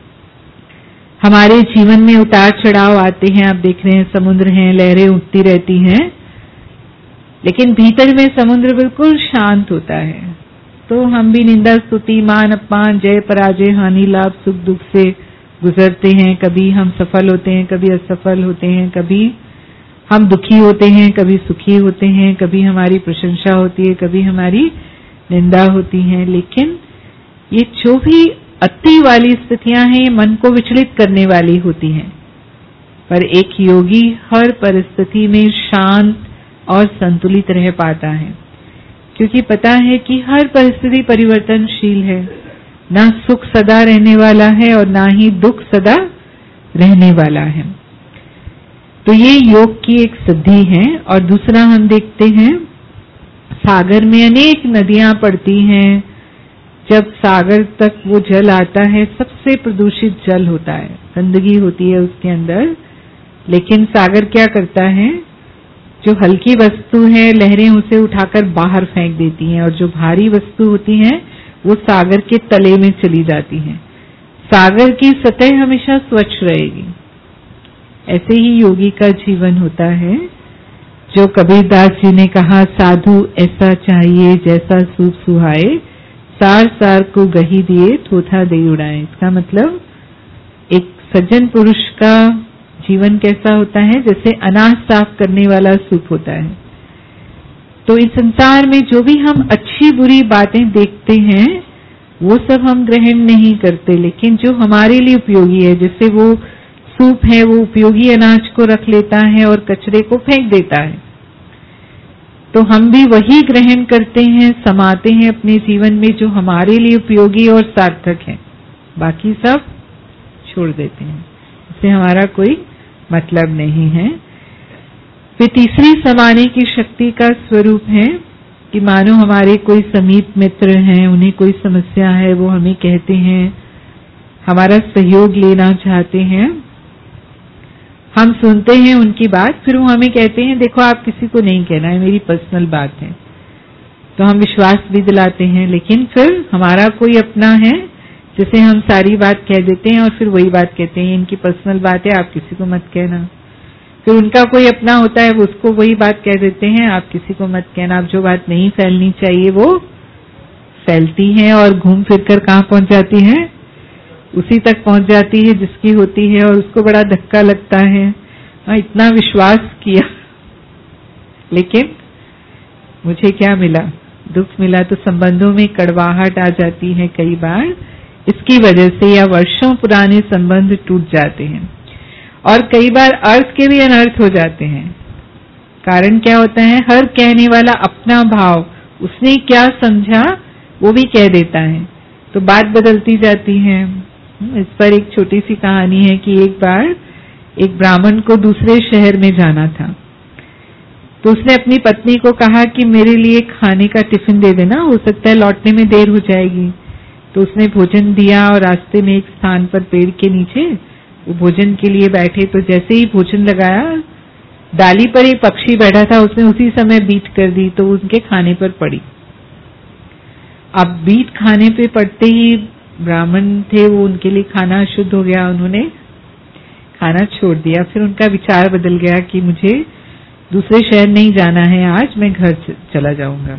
हमारे जीवन में उतार चढ़ाव आते हैं, आप देख रहे हैं समुद्र हैं, लहरें उठती रहती हैं, लेकिन भीतर में समुद्र बिल्कुल शांत होता है। तो हम भी निंदा स्तुति मान अपमान जय पराजय हानि लाभ सुख दुख से गुजरते हैं। कभी हम सफल होते हैं, कभी असफल होते हैं, कभी हम दुखी होते हैं, कभी सुखी होते हैं, कभी हमारी प्रशंसा होती है, कभी हमारी निंदा होती है। लेकिन ये जो भी अति वाली स्थितियां हैं, मन को विचलित करने वाली होती हैं, पर एक योगी हर परिस्थिति में शांत और संतुलित रह पाता है, क्योंकि पता है कि हर परिस्थिति परिवर्तनशील है। ना सुख सदा रहने वाला है और ना ही दुख सदा रहने वाला है। तो ये योग की एक सिद्धि है। और दूसरा हम देखते हैं, सागर में अनेक नदियां पड़ती हैं। जब सागर तक वो जल आता है, सबसे प्रदूषित जल होता है, गंदगी होती है उसके अंदर। लेकिन सागर क्या करता है, जो हल्की वस्तु है लहरें उसे उठाकर बाहर फेंक देती हैं, और जो भारी वस्तु होती हैं वो सागर के तले में चली जाती हैं। सागर की सतह हमेशा स्वच्छ रहेगी। ऐसे ही योगी का जीवन होता है। जो कबीरदास जी ने कहा, साधु ऐसा चाहिए जैसा सूप सुहाए, सार सार को गही दिए थोथा दे उड़ाए। इसका मतलब एक सज्जन पुरुष का जीवन कैसा होता है, जैसे अनाज साफ करने वाला सूप होता है। तो इस संसार में जो भी हम अच्छी बुरी बातें देखते हैं वो सब हम ग्रहण नहीं करते, लेकिन जो हमारे लिए उपयोगी है, जैसे वो सूप है, वो उपयोगी अनाज को रख लेता है और कचरे को फेंक देता है, तो हम भी वही ग्रहण करते हैं, समाते हैं अपने जीवन में जो हमारे लिए उपयोगी और सार्थक है, बाकी सब छोड़ देते हैं, इससे हमारा कोई मतलब नहीं है। फिर तीसरी समाने की शक्ति का स्वरूप है कि मानो हमारे कोई समीप मित्र हैं, उन्हें कोई समस्या है, वो हमें कहते हैं, हमारा सहयोग लेना चाहते हैं, हम सुनते हैं उनकी बात, फिर वो हमें कहते हैं देखो आप किसी को नहीं कहना है, मेरी पर्सनल बात है। तो हम विश्वास भी दिलाते हैं, लेकिन फिर हमारा कोई अपना है जिसे हम सारी बात कह देते हैं और फिर वही बात कहते हैं, इनकी पर्सनल बात है, आप किसी को मत कहना। फिर उनका कोई अपना होता है, वो उसको वही बात कह देते हैं, आप किसी को मत कहना। आप जो बात नहीं फैलनी चाहिए वो फैलती है और घूम फिर कर कहाँ पहुंच जाती है, उसी तक पहुंच जाती है जिसकी होती है, और उसको बड़ा धक्का लगता है, इतना विश्वास किया लेकिन मुझे क्या मिला, दुख मिला। तो संबंधों में कड़वाहट आ जाती है कई बार, इसकी वजह से या वर्षों पुराने संबंध टूट जाते हैं, और कई बार अर्थ के भी अनर्थ हो जाते हैं। कारण क्या होता है, हर कहने वाला अपना भाव, उसने क्या समझा वो भी कह देता है, तो बात बदलती जाती है। इस पर एक छोटी सी कहानी है कि एक बार एक ब्राह्मण को दूसरे शहर में जाना था, तो उसने अपनी पत्नी को कहा कि मेरे लिए खाने का टिफिन दे देना, हो सकता है लौटने में देर हो जाएगी। तो उसने भोजन दिया और रास्ते में एक स्थान पर पेड़ के नीचे वो भोजन के लिए बैठे तो जैसे ही भोजन लगाया, डाली पर एक पक्षी बैठा था, उसने उसी समय बीट कर दी तो उनके खाने पर पड़ी। अब बीट खाने पे पड़ते ही ब्राह्मण थे, वो उनके लिए खाना अशुद्ध हो गया, उन्होंने खाना छोड़ दिया। फिर उनका विचार बदल गया कि मुझे दूसरे शहर नहीं जाना है, आज मैं घर चला जाऊंगा।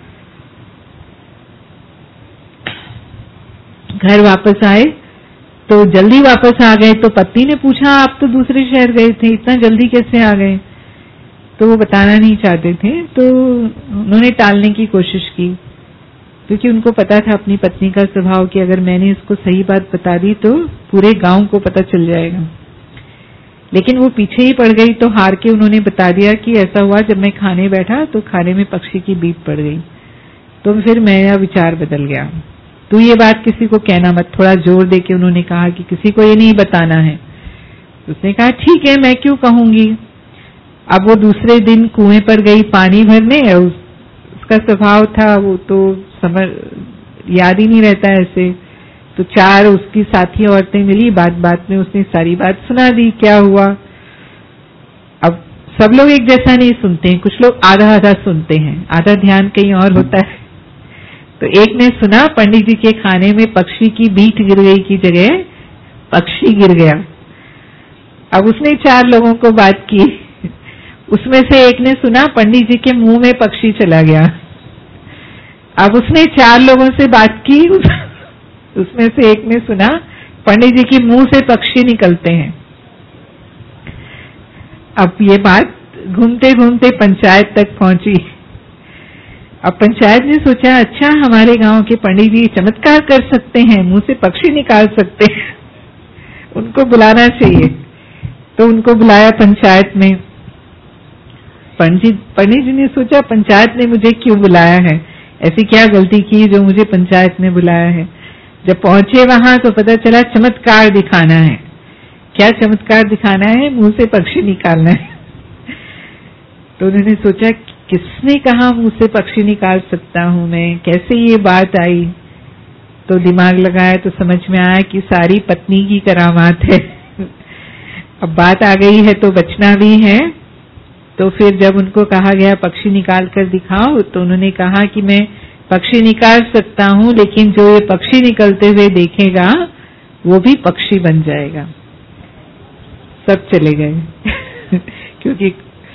घर वापस आए तो जल्दी वापस आ गए, तो पत्नी ने पूछा आप तो दूसरे शहर गए थे, इतना जल्दी कैसे आ गए? तो वो बताना नहीं चाहते थे, तो उन्होंने टालने की कोशिश की, क्योंकि उनको पता था अपनी पत्नी का स्वभाव कि अगर मैंने इसको सही बात बता दी तो पूरे गांव को पता चल जाएगा। लेकिन वो पीछे ही पड़ गई, तो हार के उन्होंने बता दिया कि ऐसा हुआ जब मैं खाने बैठा तो खाने में पक्षी की बीट पड़ गई, तो फिर मेरा विचार बदल गया। तू ये बात किसी को कहना मत, थोड़ा जोर देके उन्होंने कहा कि किसी को ये नहीं बताना है। उसने कहा ठीक है, मैं क्यों कहूंगी। अब वो दूसरे दिन कुएं पर गई पानी भरने, उसका स्वभाव था, वो तो याद ही नहीं रहता ऐसे, तो 4 उसकी साथी औरतें मिली, बात बात में उसने सारी बात सुना दी क्या हुआ। अब सब लोग एक जैसा नहीं सुनते हैं, कुछ लोग आधा आधा सुनते हैं, आधा ध्यान कहीं और होता है। तो एक ने सुना पंडित जी के खाने में पक्षी की बीट गिर गई की जगह पक्षी गिर गया। अब उसने 4 लोगों को बात की, उसमें से एक ने सुना पंडित जी के मुंह में पक्षी चला गया। अब उसने 4 लोगों से बात की, उसमें से एक ने सुना पंडित जी के मुंह से पक्षी निकलते हैं। अब ये बात घूमते घूमते पंचायत तक पहुंची। अब पंचायत ने सोचा अच्छा हमारे गांव के पंडित जी चमत्कार कर सकते हैं, मुंह से पक्षी निकाल सकते हैं, उनको बुलाना चाहिए। तो उनको बुलाया पंचायत में। पंडित जी ने सोचा पंचायत ने मुझे क्यों बुलाया है, ऐसी क्या गलती की जो मुझे पंचायत ने बुलाया है। जब पहुंचे वहां तो पता चला चमत्कार दिखाना है। क्या चमत्कार दिखाना है? मुंह से पक्षी निकालना है। तो उन्होंने सोचा किसने कहा मुंह से पक्षी निकाल सकता हूं मैं, कैसे ये बात आई। तो दिमाग लगाया तो समझ में आया कि सारी पत्नी की करामात है। अब बात आ गई है तो बचना भी है। तो फिर जब उनको कहा गया पक्षी निकाल कर दिखाओ, तो उन्होंने कहा कि मैं पक्षी निकाल सकता हूं, लेकिन जो ये पक्षी निकलते हुए देखेगा वो भी पक्षी बन जाएगा। सब चले गए क्योंकि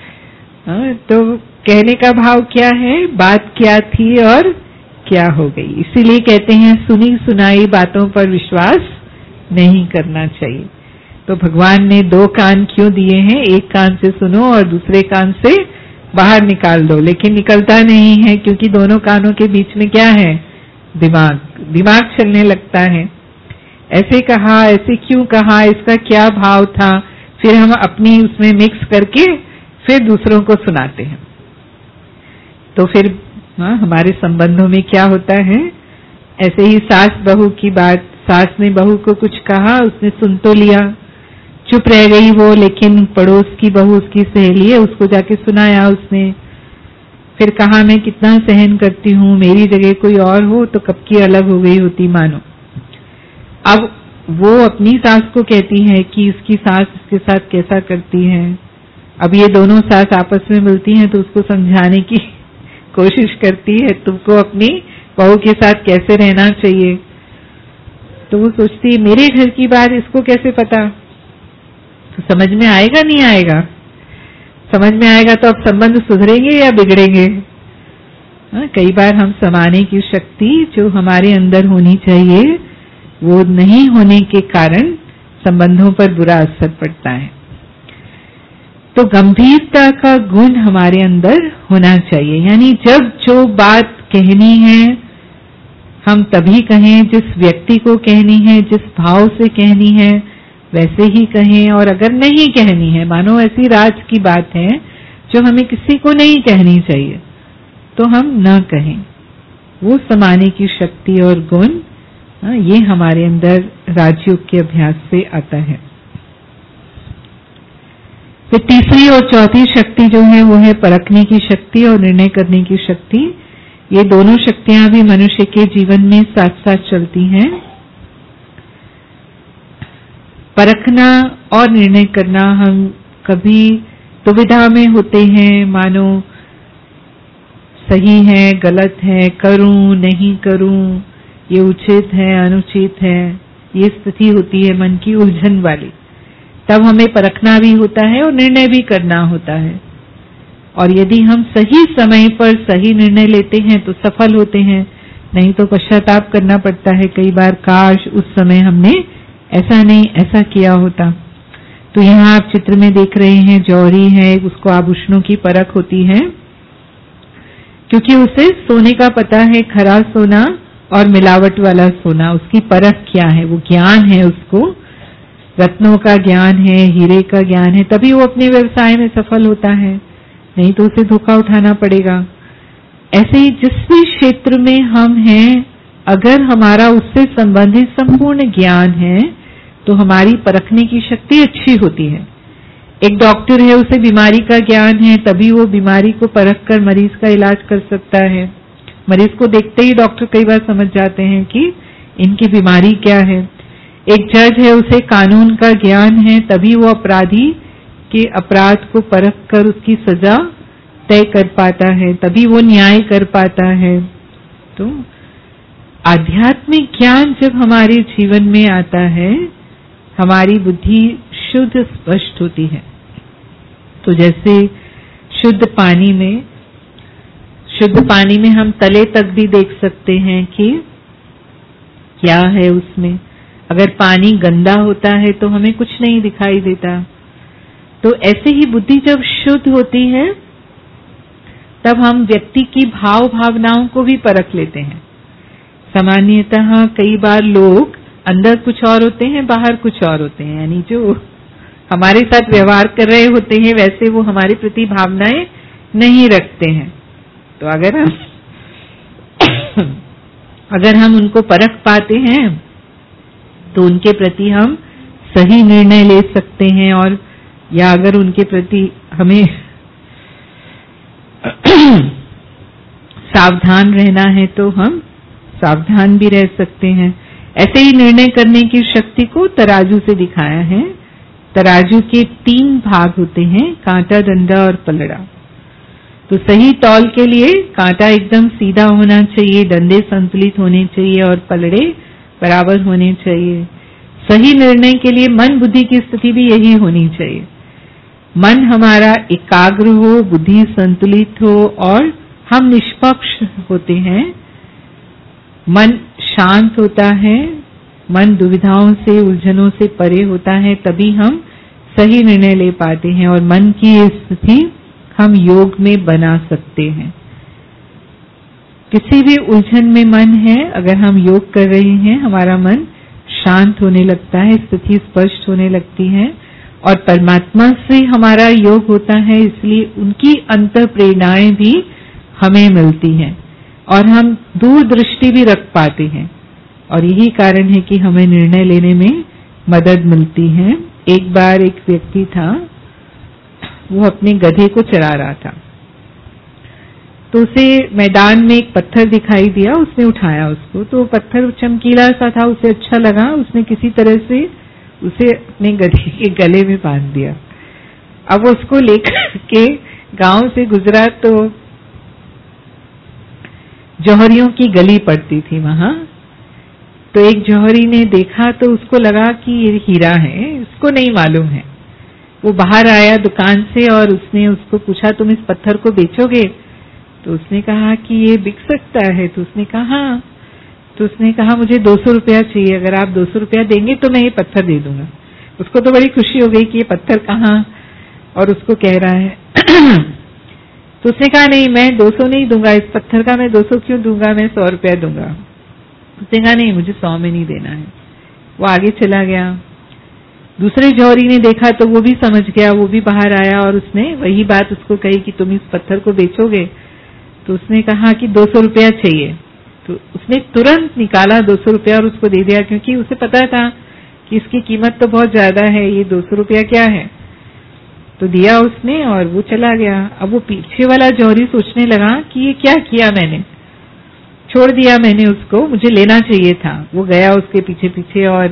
तो कहने का भाव क्या है, बात क्या थी और क्या हो गई। इसीलिए कहते हैं सुनी सुनाई बातों पर विश्वास नहीं करना चाहिए। तो भगवान ने 2 कान क्यों दिए हैं, एक कान से सुनो और दूसरे कान से बाहर निकाल दो, लेकिन निकलता नहीं है क्योंकि दोनों कानों के बीच में क्या है, दिमाग चलने लगता है। ऐसे कहा, ऐसे क्यों कहा, इसका क्या भाव था, फिर हम अपनी उसमें मिक्स करके फिर दूसरों को सुनाते हैं। तो फिर हमारे संबंधों में क्या होता है, ऐसे ही सास बहू की बात, सास ने बहू को कुछ कहा, उसने सुन तो लिया, चुप रह गई वो, लेकिन पड़ोस की बहू उसकी सहेली है, उसको जाके सुनाया उसने। फिर कहा मैं कितना सहन करती हूँ, मेरी जगह कोई और हो तो कब की अलग हो गई होती मानो। अब वो अपनी सास को कहती है कि इसकी सास इसके साथ कैसा करती है। अब ये दोनों सास आपस में मिलती हैं तो उसको समझाने की कोशिश करती है, तुमको अपनी बहू के साथ कैसे रहना चाहिए। तो वो सोचती है मेरे घर की बात इसको कैसे पता, तो समझ में आएगा नहीं आएगा, समझ में आएगा तो अब संबंध सुधरेंगे या बिगड़ेंगे। कई बार हम समाने की शक्ति जो हमारे अंदर होनी चाहिए वो नहीं होने के कारण संबंधों पर बुरा असर पड़ता है। तो गंभीरता का गुण हमारे अंदर होना चाहिए, यानी जब जो बात कहनी है हम तभी कहें, जिस व्यक्ति को कहनी है, जिस भाव से कहनी है वैसे ही कहें, और अगर नहीं कहनी है, मानो ऐसी राज की बात है जो हमें किसी को नहीं कहनी चाहिए, तो हम न कहें। वो समाने की शक्ति और गुण ये हमारे अंदर राजयोग के अभ्यास से आता है। फिर तीसरी और चौथी शक्ति जो है वो है परखने की शक्ति और निर्णय करने की शक्ति। ये दोनों शक्तियां भी मनुष्य के जीवन में साथ साथ चलती हैं। परखना और निर्णय करना। हम कभी दुविधा में होते हैं, मानो सही है गलत है, करूं नहीं करूं, ये उचित है अनुचित है, ये स्थिति होती है मन की उलझन वाली। तब हमें परखना भी होता है और निर्णय भी करना होता है। और यदि हम सही समय पर सही निर्णय लेते हैं तो सफल होते हैं, नहीं तो पश्चाताप करना पड़ता है कई बार, काश उस समय हमने ऐसा नहीं ऐसा किया होता। तो यहाँ आप चित्र में देख रहे हैं जौहरी है, उसको आभूषणों की परख होती है, क्योंकि उसे सोने का पता है, खरा सोना और मिलावट वाला सोना, उसकी परख क्या है, वो ज्ञान है, उसको रत्नों का ज्ञान है, हीरे का ज्ञान है, तभी वो अपने व्यवसाय में सफल होता है, नहीं तो उसे धोखा उठाना पड़ेगा। ऐसे ही जिस भी क्षेत्र में हम हैं, अगर हमारा उससे संबंधित संपूर्ण ज्ञान है तो हमारी परखने की शक्ति अच्छी होती है। एक डॉक्टर है, उसे बीमारी का ज्ञान है, तभी वो बीमारी को परख कर मरीज का इलाज कर सकता है। मरीज को देखते ही डॉक्टर कई बार समझ जाते हैं कि इनकी बीमारी क्या है। एक जज है, उसे कानून का ज्ञान है, तभी वो अपराधी के अपराध को परख कर उसकी सजा तय कर पाता है, तभी वो न्याय कर पाता है। तो आध्यात्मिक ज्ञान जब हमारे जीवन में आता है, हमारी बुद्धि शुद्ध स्पष्ट होती है। तो जैसे शुद्ध पानी में हम तले तक भी देख सकते हैं कि क्या है उसमें। अगर पानी गंदा होता है तो हमें कुछ नहीं दिखाई देता। तो ऐसे ही बुद्धि जब शुद्ध होती है तब हम व्यक्ति की भाव भावनाओं को भी परख लेते हैं। सामान्यतः कई बार लोग अंदर कुछ और होते हैं, बाहर कुछ और होते हैं, यानी जो हमारे साथ व्यवहार कर रहे होते हैं वैसे वो हमारे प्रति भावनाएं नहीं रखते हैं। तो अगर हम उनको परख पाते हैं तो उनके प्रति हम सही निर्णय ले सकते हैं, और या अगर उनके प्रति हमें सावधान रहना है तो हम सावधान भी रह सकते हैं। ऐसे ही निर्णय करने की शक्ति को तराजू से दिखाया है। तराजू के 3 भाग होते हैं, कांटा, डंडा और पलड़ा। तो सही तौल के लिए कांटा एकदम सीधा होना चाहिए, डंडे संतुलित होने चाहिए और पलड़े बराबर होने चाहिए। सही निर्णय के लिए मन बुद्धि की स्थिति भी यही होनी चाहिए। मन हमारा एकाग्र हो, बुद्धि संतुलित हो और हम निष्पक्ष होते हैं। मन शांत होता है, मन दुविधाओं से उलझनों से परे होता है, तभी हम सही निर्णय ले पाते हैं और मन की स्थिति हम योग में बना सकते हैं। किसी भी उलझन में मन है, अगर हम योग कर रहे हैं, हमारा मन शांत होने लगता है, स्थिति स्पष्ट होने लगती है और परमात्मा से हमारा योग होता है, इसलिए उनकी अंतर प्रेरणाएं भी हमें मिलती हैं और हम दूरदृष्टि भी रख पाते हैं, और यही कारण है कि हमें निर्णय लेने में मदद मिलती है। एक बार एक व्यक्ति था, वो अपने गधे को चरा रहा था, तो उसे मैदान में एक पत्थर दिखाई दिया, उसने उठाया उसको, तो पत्थर चमकीला सा था, उसे अच्छा लगा, उसने किसी तरह से उसे अपने गधे के गले में बांध दिया। अब वो उसको लेकर के गांव से गुजरा तो जौहरियों की गली पड़ती थी वहां, तो एक जौहरी ने देखा तो उसको लगा कि ये हीरा है, इसको नहीं मालूम है। वो बाहर आया दुकान से और उसने उसको पूछा, तुम इस पत्थर को बेचोगे? तो उसने कहा कि ये बिक सकता है। तो उसने कहा हाँ। तो उसने कहा मुझे 200 रुपया चाहिए, अगर आप 200 रुपया देंगे तो मैं ये पत्थर दे दूंगा। उसको तो बड़ी खुशी हो गई कि ये पत्थर कहाँ, और उसको कह रहा है तो उसने कहा नहीं, मैं 200 नहीं दूंगा, इस पत्थर का मैं 200 क्यों दूंगा, मैं 100 रुपया दूंगा। उसने कहा नहीं, मुझे 100 में नहीं देना है। वो आगे चला गया। दूसरे जौहरी ने देखा तो वो भी समझ गया, वो भी बाहर आया और उसने वही बात उसको कही कि तुम इस पत्थर को बेचोगे? तो उसने कहा कि 200 रुपया चाहिए। तो उसने तुरंत निकाला 200 रुपया और उसको दे दिया, क्योंकि उसे पता था कि इसकी कीमत तो बहुत ज्यादा है, ये 200 रुपया क्या है। तो दिया उसने और वो चला गया। अब वो पीछे वाला जौहरी सोचने लगा कि ये क्या किया मैंने, छोड़ दिया मैंने उसको, मुझे लेना चाहिए था। वो गया उसके पीछे पीछे और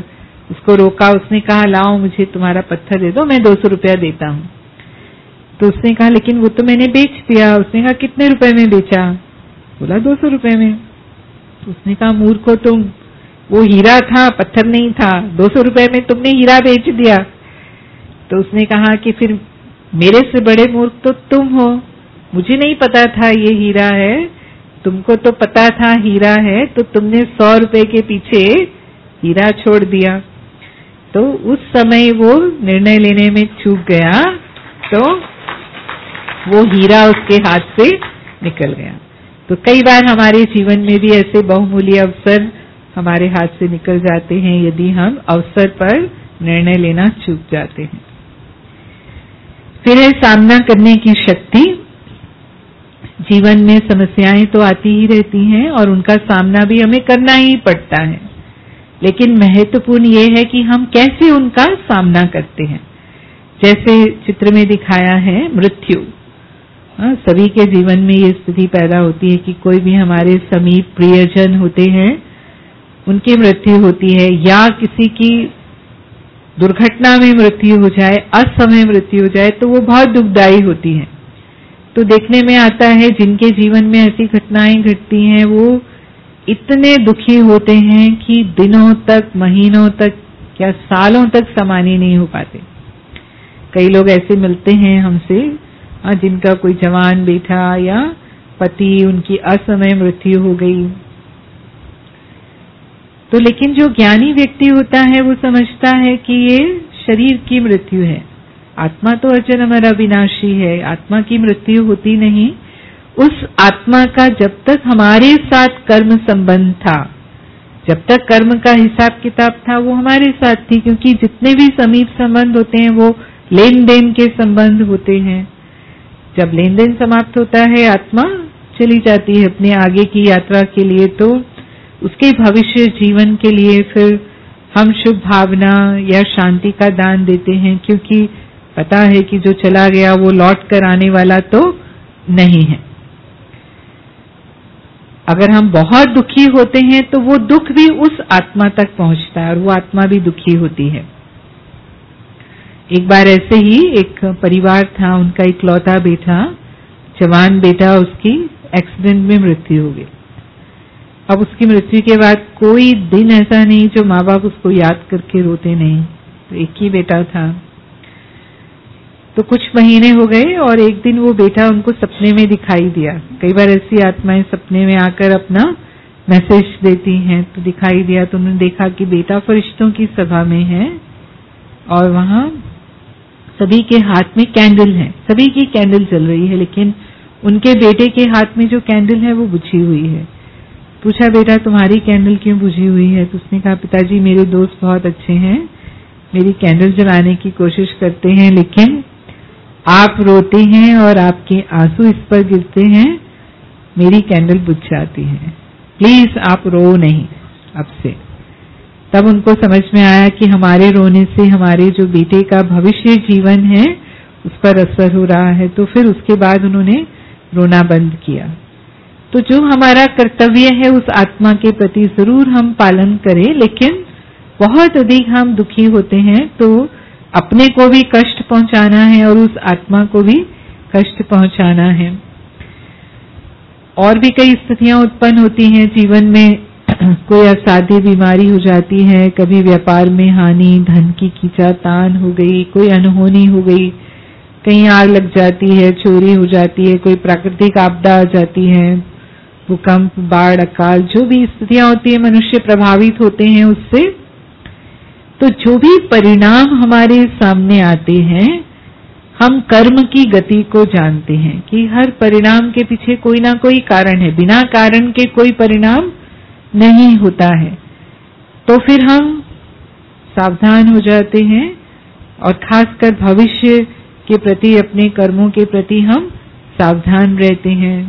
उसको रोका, उसने कहा लाओ मुझे तुम्हारा पत्थर दे दो, मैं 200 रुपया देता हूँ। तो उसने कहा लेकिन वो तो मैंने बेच दिया। उसने कहा कितने रुपए में बेचा? बोला 200 रुपए में। तो उसने कहा मूर्खो तुम, वो हीरा था, पत्थर नहीं था, 200 रुपए में तुमने हीरा बेच दिया। तो उसने कहा कि फिर मेरे से बड़े मूर्ख तो तुम हो, मुझे नहीं पता था ये हीरा है, तुमको तो पता था हीरा है, तो तुमने 100 रुपए के पीछे हीरा छोड़ दिया। तो उस समय वो निर्णय लेने में चूक गया, तो वो हीरा उसके हाथ से निकल गया। तो कई बार हमारे जीवन में भी ऐसे बहुमूल्य अवसर हमारे हाथ से निकल जाते हैं यदि हम अवसर पर निर्णय लेना चूक जाते हैं। फिर है सामना करने की शक्ति। जीवन में समस्याएं तो आती ही रहती हैं और उनका सामना भी हमें करना ही पड़ता है, लेकिन महत्वपूर्ण ये है कि हम कैसे उनका सामना करते हैं। जैसे चित्र में दिखाया है मृत्यु, सभी के जीवन में ये स्थिति पैदा होती है कि कोई भी हमारे समीप प्रियजन होते हैं, उनकी मृत्यु होती है, या किसी की दुर्घटना में मृत्यु हो जाए, असमय मृत्यु हो जाए, तो वो बहुत दुखदायी होती है। तो देखने में आता है जिनके जीवन में ऐसी घटनाएं घटती हैं वो इतने दुखी होते हैं कि दिनों तक, महीनों तक, क्या सालों तक समाने नहीं हो पाते। कई लोग ऐसे मिलते हैं हमसे जिनका कोई जवान बेटा या पति, उनकी असमय मृत्यु हो गई। तो लेकिन जो ज्ञानी व्यक्ति होता है वो समझता है कि ये शरीर की मृत्यु है, आत्मा तो अजर अमर अविनाशी है, आत्मा की मृत्यु होती नहीं। उस आत्मा का जब तक हमारे साथ कर्म संबंध था, जब तक कर्म का हिसाब किताब था, वो हमारे साथ थी, क्योंकि जितने भी समीप संबंध होते हैं वो लेन देन के संबंध होते हैं। जब लेन देन समाप्त होता है, आत्मा चली जाती है अपने आगे की यात्रा के लिए, तो उसके भविष्य जीवन के लिए फिर हम शुभ भावना या शांति का दान देते हैं, क्योंकि पता है कि जो चला गया वो लौट कर आने वाला तो नहीं है। अगर हम बहुत दुखी होते हैं तो वो दुख भी उस आत्मा तक पहुंचता है और वो आत्मा भी दुखी होती है। एक बार ऐसे ही एक परिवार था, उनका इकलौता बेटा, जवान बेटा, उसकी एक्सीडेंट में मृत्यु हो गई। अब उसकी मृत्यु के बाद कोई दिन ऐसा नहीं जो माँ बाप उसको याद करके रोते नहीं। तो एक ही बेटा था। तो कुछ महीने हो गए और एक दिन वो बेटा उनको सपने में दिखाई दिया। कई बार ऐसी आत्माएं सपने में आकर अपना मैसेज देती हैं। तो दिखाई दिया तो उन्होंने देखा कि बेटा फरिश्तों की सभा में है और वहां सभी के हाथ में कैंडल है, सभी की कैंडल जल रही है, लेकिन उनके बेटे के हाथ में जो कैंडल है वो बुझी हुई है। पूछा बेटा तुम्हारी कैंडल क्यों बुझी हुई है? तो उसने कहा पिताजी मेरे दोस्त बहुत अच्छे हैं, मेरी कैंडल जलाने की कोशिश करते हैं, लेकिन आप रोते हैं और आपके आंसू इस पर गिरते हैं, मेरी कैंडल बुझ जाती है, प्लीज आप रो नहीं अब से। तब उनको समझ में आया कि हमारे रोने से हमारे जो बेटे का भविष्य जीवन है उस पर असर हो रहा है। तो फिर उसके बाद उन्होंने रोना बंद किया। तो जो हमारा कर्तव्य है उस आत्मा के प्रति जरूर हम पालन करें, लेकिन बहुत अधिक हम दुखी होते हैं तो अपने को भी कष्ट पहुंचाना है और उस आत्मा को भी कष्ट पहुंचाना है। और भी कई स्थितियां उत्पन्न होती हैं जीवन में। कोई असाध्य बीमारी हो जाती है, कभी व्यापार में हानि, धन की खींचातान हो गई, कोई अनहोनी हो गई, कहीं आग लग जाती है, चोरी हो जाती है, कोई प्राकृतिक आपदा आ जाती है, भूकंप, बाढ़, अकाल, जो भी स्थितियां होती है मनुष्य प्रभावित होते हैं उससे। तो जो भी परिणाम हमारे सामने आते हैं, हम कर्म की गति को जानते हैं कि हर परिणाम के पीछे कोई ना कोई कारण है, बिना कारण के कोई परिणाम नहीं होता है। तो फिर हम सावधान हो जाते हैं और खासकर भविष्य के प्रति, अपने कर्मों के प्रति हम सावधान रहते हैं।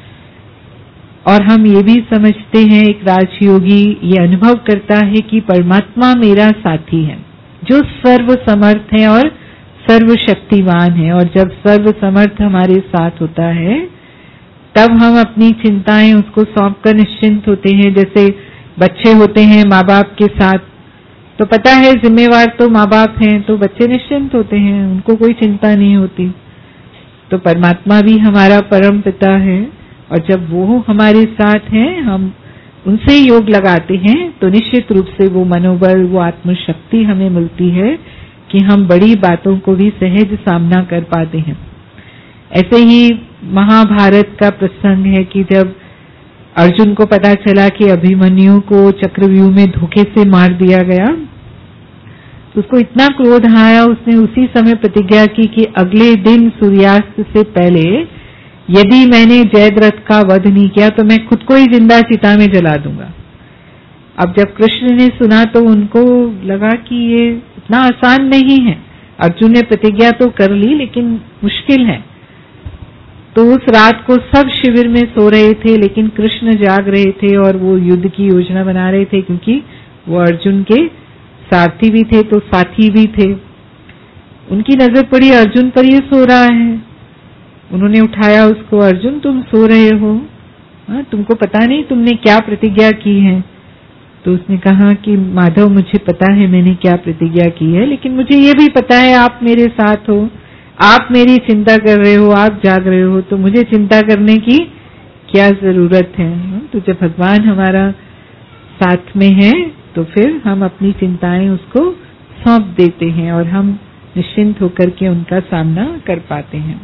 और हम ये भी समझते हैं, एक राजयोगी ये अनुभव करता है कि परमात्मा मेरा साथी है जो सर्व समर्थ है और सर्व शक्तिवान है। और जब सर्व समर्थ हमारे साथ होता है तब हम अपनी चिंताएं उसको सौंप कर निश्चिंत होते हैं। जैसे बच्चे होते हैं माँ बाप के साथ, तो पता है जिम्मेवार तो माँ बाप हैं, तो बच्चे निश्चिंत होते हैं, उनको कोई चिंता नहीं होती। तो परमात्मा भी हमारा परम पिता है, और जब वो हमारे साथ हैं, हम उनसे योग लगाते हैं, तो निश्चित रूप से वो मनोबल, वो आत्मशक्ति हमें मिलती है कि हम बड़ी बातों को भी सहज सामना कर पाते हैं। ऐसे ही महाभारत का प्रसंग है कि जब अर्जुन को पता चला कि अभिमन्यु को चक्रव्यूह में धोखे से मार दिया गया, तो उसको इतना क्रोध आया, उसने उसी समय प्रतिज्ञा की कि अगले दिन सूर्यास्त से पहले यदि मैंने जयद्रथ का वध नहीं किया तो मैं खुद को ही जिंदा चिता में जला दूंगा। अब जब कृष्ण ने सुना तो उनको लगा कि ये इतना आसान नहीं है। अर्जुन ने प्रतिज्ञा तो कर ली, लेकिन मुश्किल है। तो उस रात को सब शिविर में सो रहे थे, लेकिन कृष्ण जाग रहे थे और वो युद्ध की योजना बना रहे थे, क्योंकि वो अर्जुन के सारथी भी थे तो साथी भी थे। उनकी नजर पड़ी अर्जुन पर, ये सो रहा है। उन्होंने उठाया उसको, अर्जुन तुम सो रहे हो, तुमको पता नहीं तुमने क्या प्रतिज्ञा की है? तो उसने कहा कि माधव मुझे पता है मैंने क्या प्रतिज्ञा की है, लेकिन मुझे ये भी पता है आप मेरे साथ हो, आप मेरी चिंता कर रहे हो, आप जाग रहे हो, तो मुझे चिंता करने की क्या जरूरत है? तो जब भगवान हमारा साथ में है तो फिर हम अपनी चिंताएं उसको सौंप देते हैं और हम निश्चिंत होकर के उनका सामना कर पाते हैं।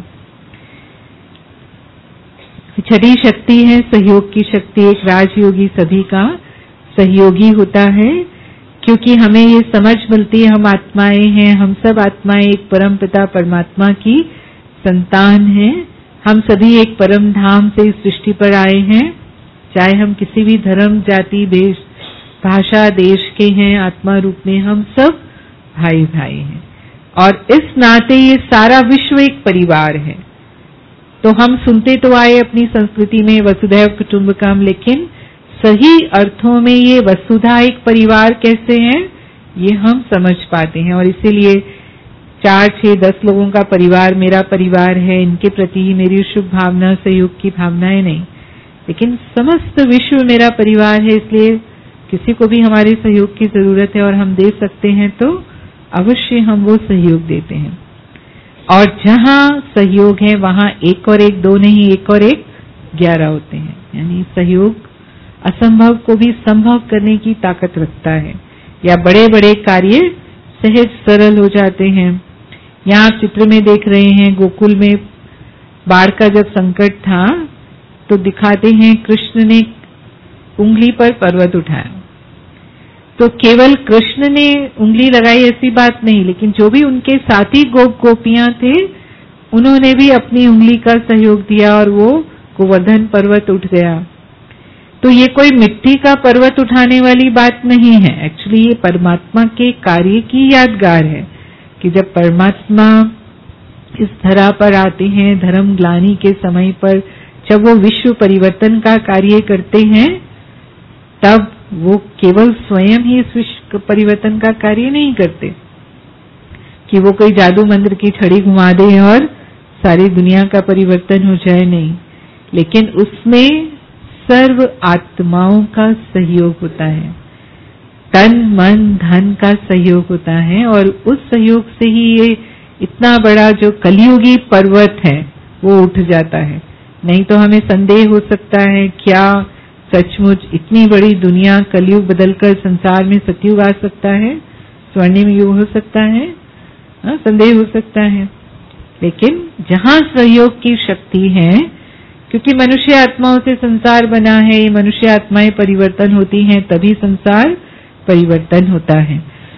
छठी शक्ति है सहयोग की शक्ति। एक राजयोगी सभी का सहयोगी होता है, क्योंकि हमें ये समझ मिलती है हम आत्माएं हैं, हम सब आत्माएं एक परम पिता परमात्मा की संतान हैं। हम सभी एक परम धाम से इस सृष्टि पर आए हैं, चाहे हम किसी भी धर्म, जाति, देश, भाषा, देश के हैं, आत्मा रूप में हम सब भाई भाई हैं। और इस नाते ये सारा विश्व एक परिवार है। तो हम सुनते तो आए अपनी संस्कृति में वसुधैव कुटुंबकम, लेकिन सही अर्थों में ये वसुधा एक परिवार कैसे है ये हम समझ पाते हैं। और इसीलिए 4, 6, 10 लोगों का परिवार मेरा परिवार है, इनके प्रति मेरी शुभ भावना, सहयोग की भावनाएं नहीं, लेकिन समस्त विश्व मेरा परिवार है। इसलिए किसी को भी हमारे सहयोग की जरूरत है और हम दे सकते हैं तो अवश्य हम वो सहयोग देते हैं। और जहां सहयोग है वहां 1 और 1 2 नहीं, 1 और 1 11 होते हैं। यानी सहयोग असंभव को भी संभव करने की ताकत रखता है, या बड़े बड़े कार्य सहज सरल हो जाते हैं। यहाँ आप चित्र में देख रहे हैं गोकुल में बाढ़ का जब संकट था तो दिखाते हैं कृष्ण ने उंगली पर पर्वत उठाया। तो केवल कृष्ण ने उंगली लगाई ऐसी बात नहीं, लेकिन जो भी उनके साथी गोप गोपियां थे उन्होंने भी अपनी उंगली का सहयोग दिया और वो गोवर्धन पर्वत उठ गया। तो ये कोई मिट्टी का पर्वत उठाने वाली बात नहीं है, एक्चुअली ये परमात्मा के कार्य की यादगार है कि जब परमात्मा इस धरा पर आते हैं धर्म ग्लानि के समय पर, जब वो विश्व परिवर्तन का कार्य करते हैं, तब वो केवल स्वयं ही इस विश्व परिवर्तन का कार्य नहीं करते कि वो कोई जादू मंत्र की छड़ी घुमा दे और सारी दुनिया का परिवर्तन हो जाए, नहीं, लेकिन उसमें सर्व आत्माओं का सहयोग होता है, तन मन धन का सहयोग होता है। और उस सहयोग से ही ये इतना बड़ा जो कलियुगी पर्वत है वो उठ जाता है। नहीं तो हमें संदेह हो सकता है क्या सचमुच इतनी बड़ी दुनिया कलयुग बदलकर संसार में सतयुग आ सकता है, स्वर्णिम युग हो सकता है, संदेह हो सकता है। लेकिन जहां सहयोग की शक्ति है, क्योंकि मनुष्य आत्माओं से संसार बना है, ये मनुष्य आत्माएं परिवर्तन होती हैं तभी संसार परिवर्तन होता है।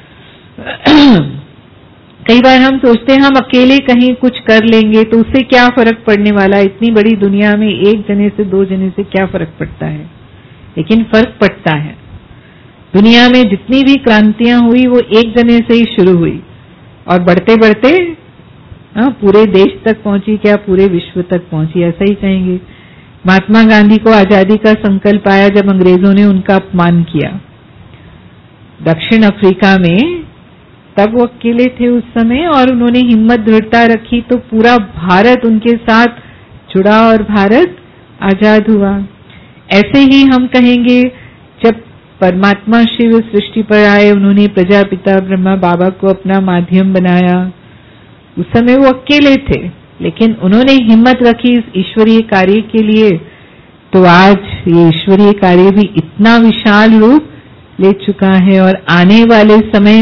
कई बार हम सोचते हैं हम अकेले कहीं कुछ कर लेंगे तो उससे क्या फर्क पड़ने वाला है, इतनी बड़ी दुनिया में 1 जने से 2 जने से क्या फर्क पड़ता है, लेकिन फर्क पड़ता है। दुनिया में जितनी भी क्रांतियां हुई वो 1 जने से ही शुरू हुई और बढ़ते बढ़ते पूरे देश तक पहुंची, क्या पूरे विश्व तक पहुंची, ऐसा ही कहेंगे। महात्मा गांधी को आजादी का संकल्प आया जब अंग्रेजों ने उनका अपमान किया दक्षिण अफ्रीका में, तब वो अकेले थे उस समय और उन्होंने हिम्मत दृढ़ता रखी तो पूरा भारत उनके साथ जुड़ा और भारत आजाद हुआ। ऐसे ही हम कहेंगे जब परमात्मा शिव सृष्टि पर आए, उन्होंने प्रजापिता ब्रह्मा बाबा को अपना माध्यम बनाया। उस समय वो अकेले थे, लेकिन उन्होंने हिम्मत रखी इस ईश्वरीय कार्य के लिए। तो आज ये ईश्वरीय कार्य भी इतना विशाल रूप ले चुका है और आने वाले समय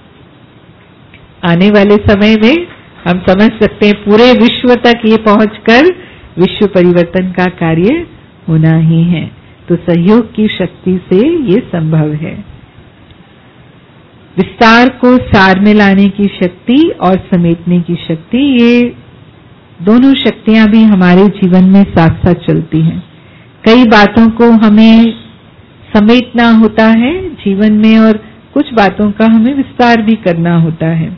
में हम समझ सकते हैं पूरे विश्व तक ये पहुंचकर विश्व परिवर्तन का कार्य होना ही है। तो सहयोग की शक्ति से ये संभव है। विस्तार को सार में लाने की शक्ति और समेटने की शक्ति, ये दोनों शक्तियां भी हमारे जीवन में साथ साथ चलती हैं। कई बातों को हमें समेटना होता है जीवन में और कुछ बातों का हमें विस्तार भी करना होता है।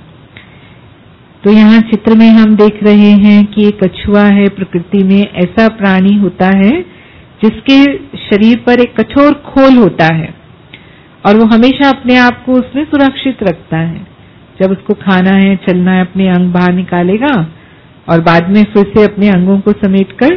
तो यहाँ चित्र में हम देख रहे हैं कि एक कछुआ है। प्रकृति में ऐसा प्राणी होता है जिसके शरीर पर एक कठोर खोल होता है और वो हमेशा अपने आप को उसमें सुरक्षित रखता है। जब उसको खाना है, चलना है, अपने अंग बाहर निकालेगा और बाद में फिर से अपने अंगों को समेटकर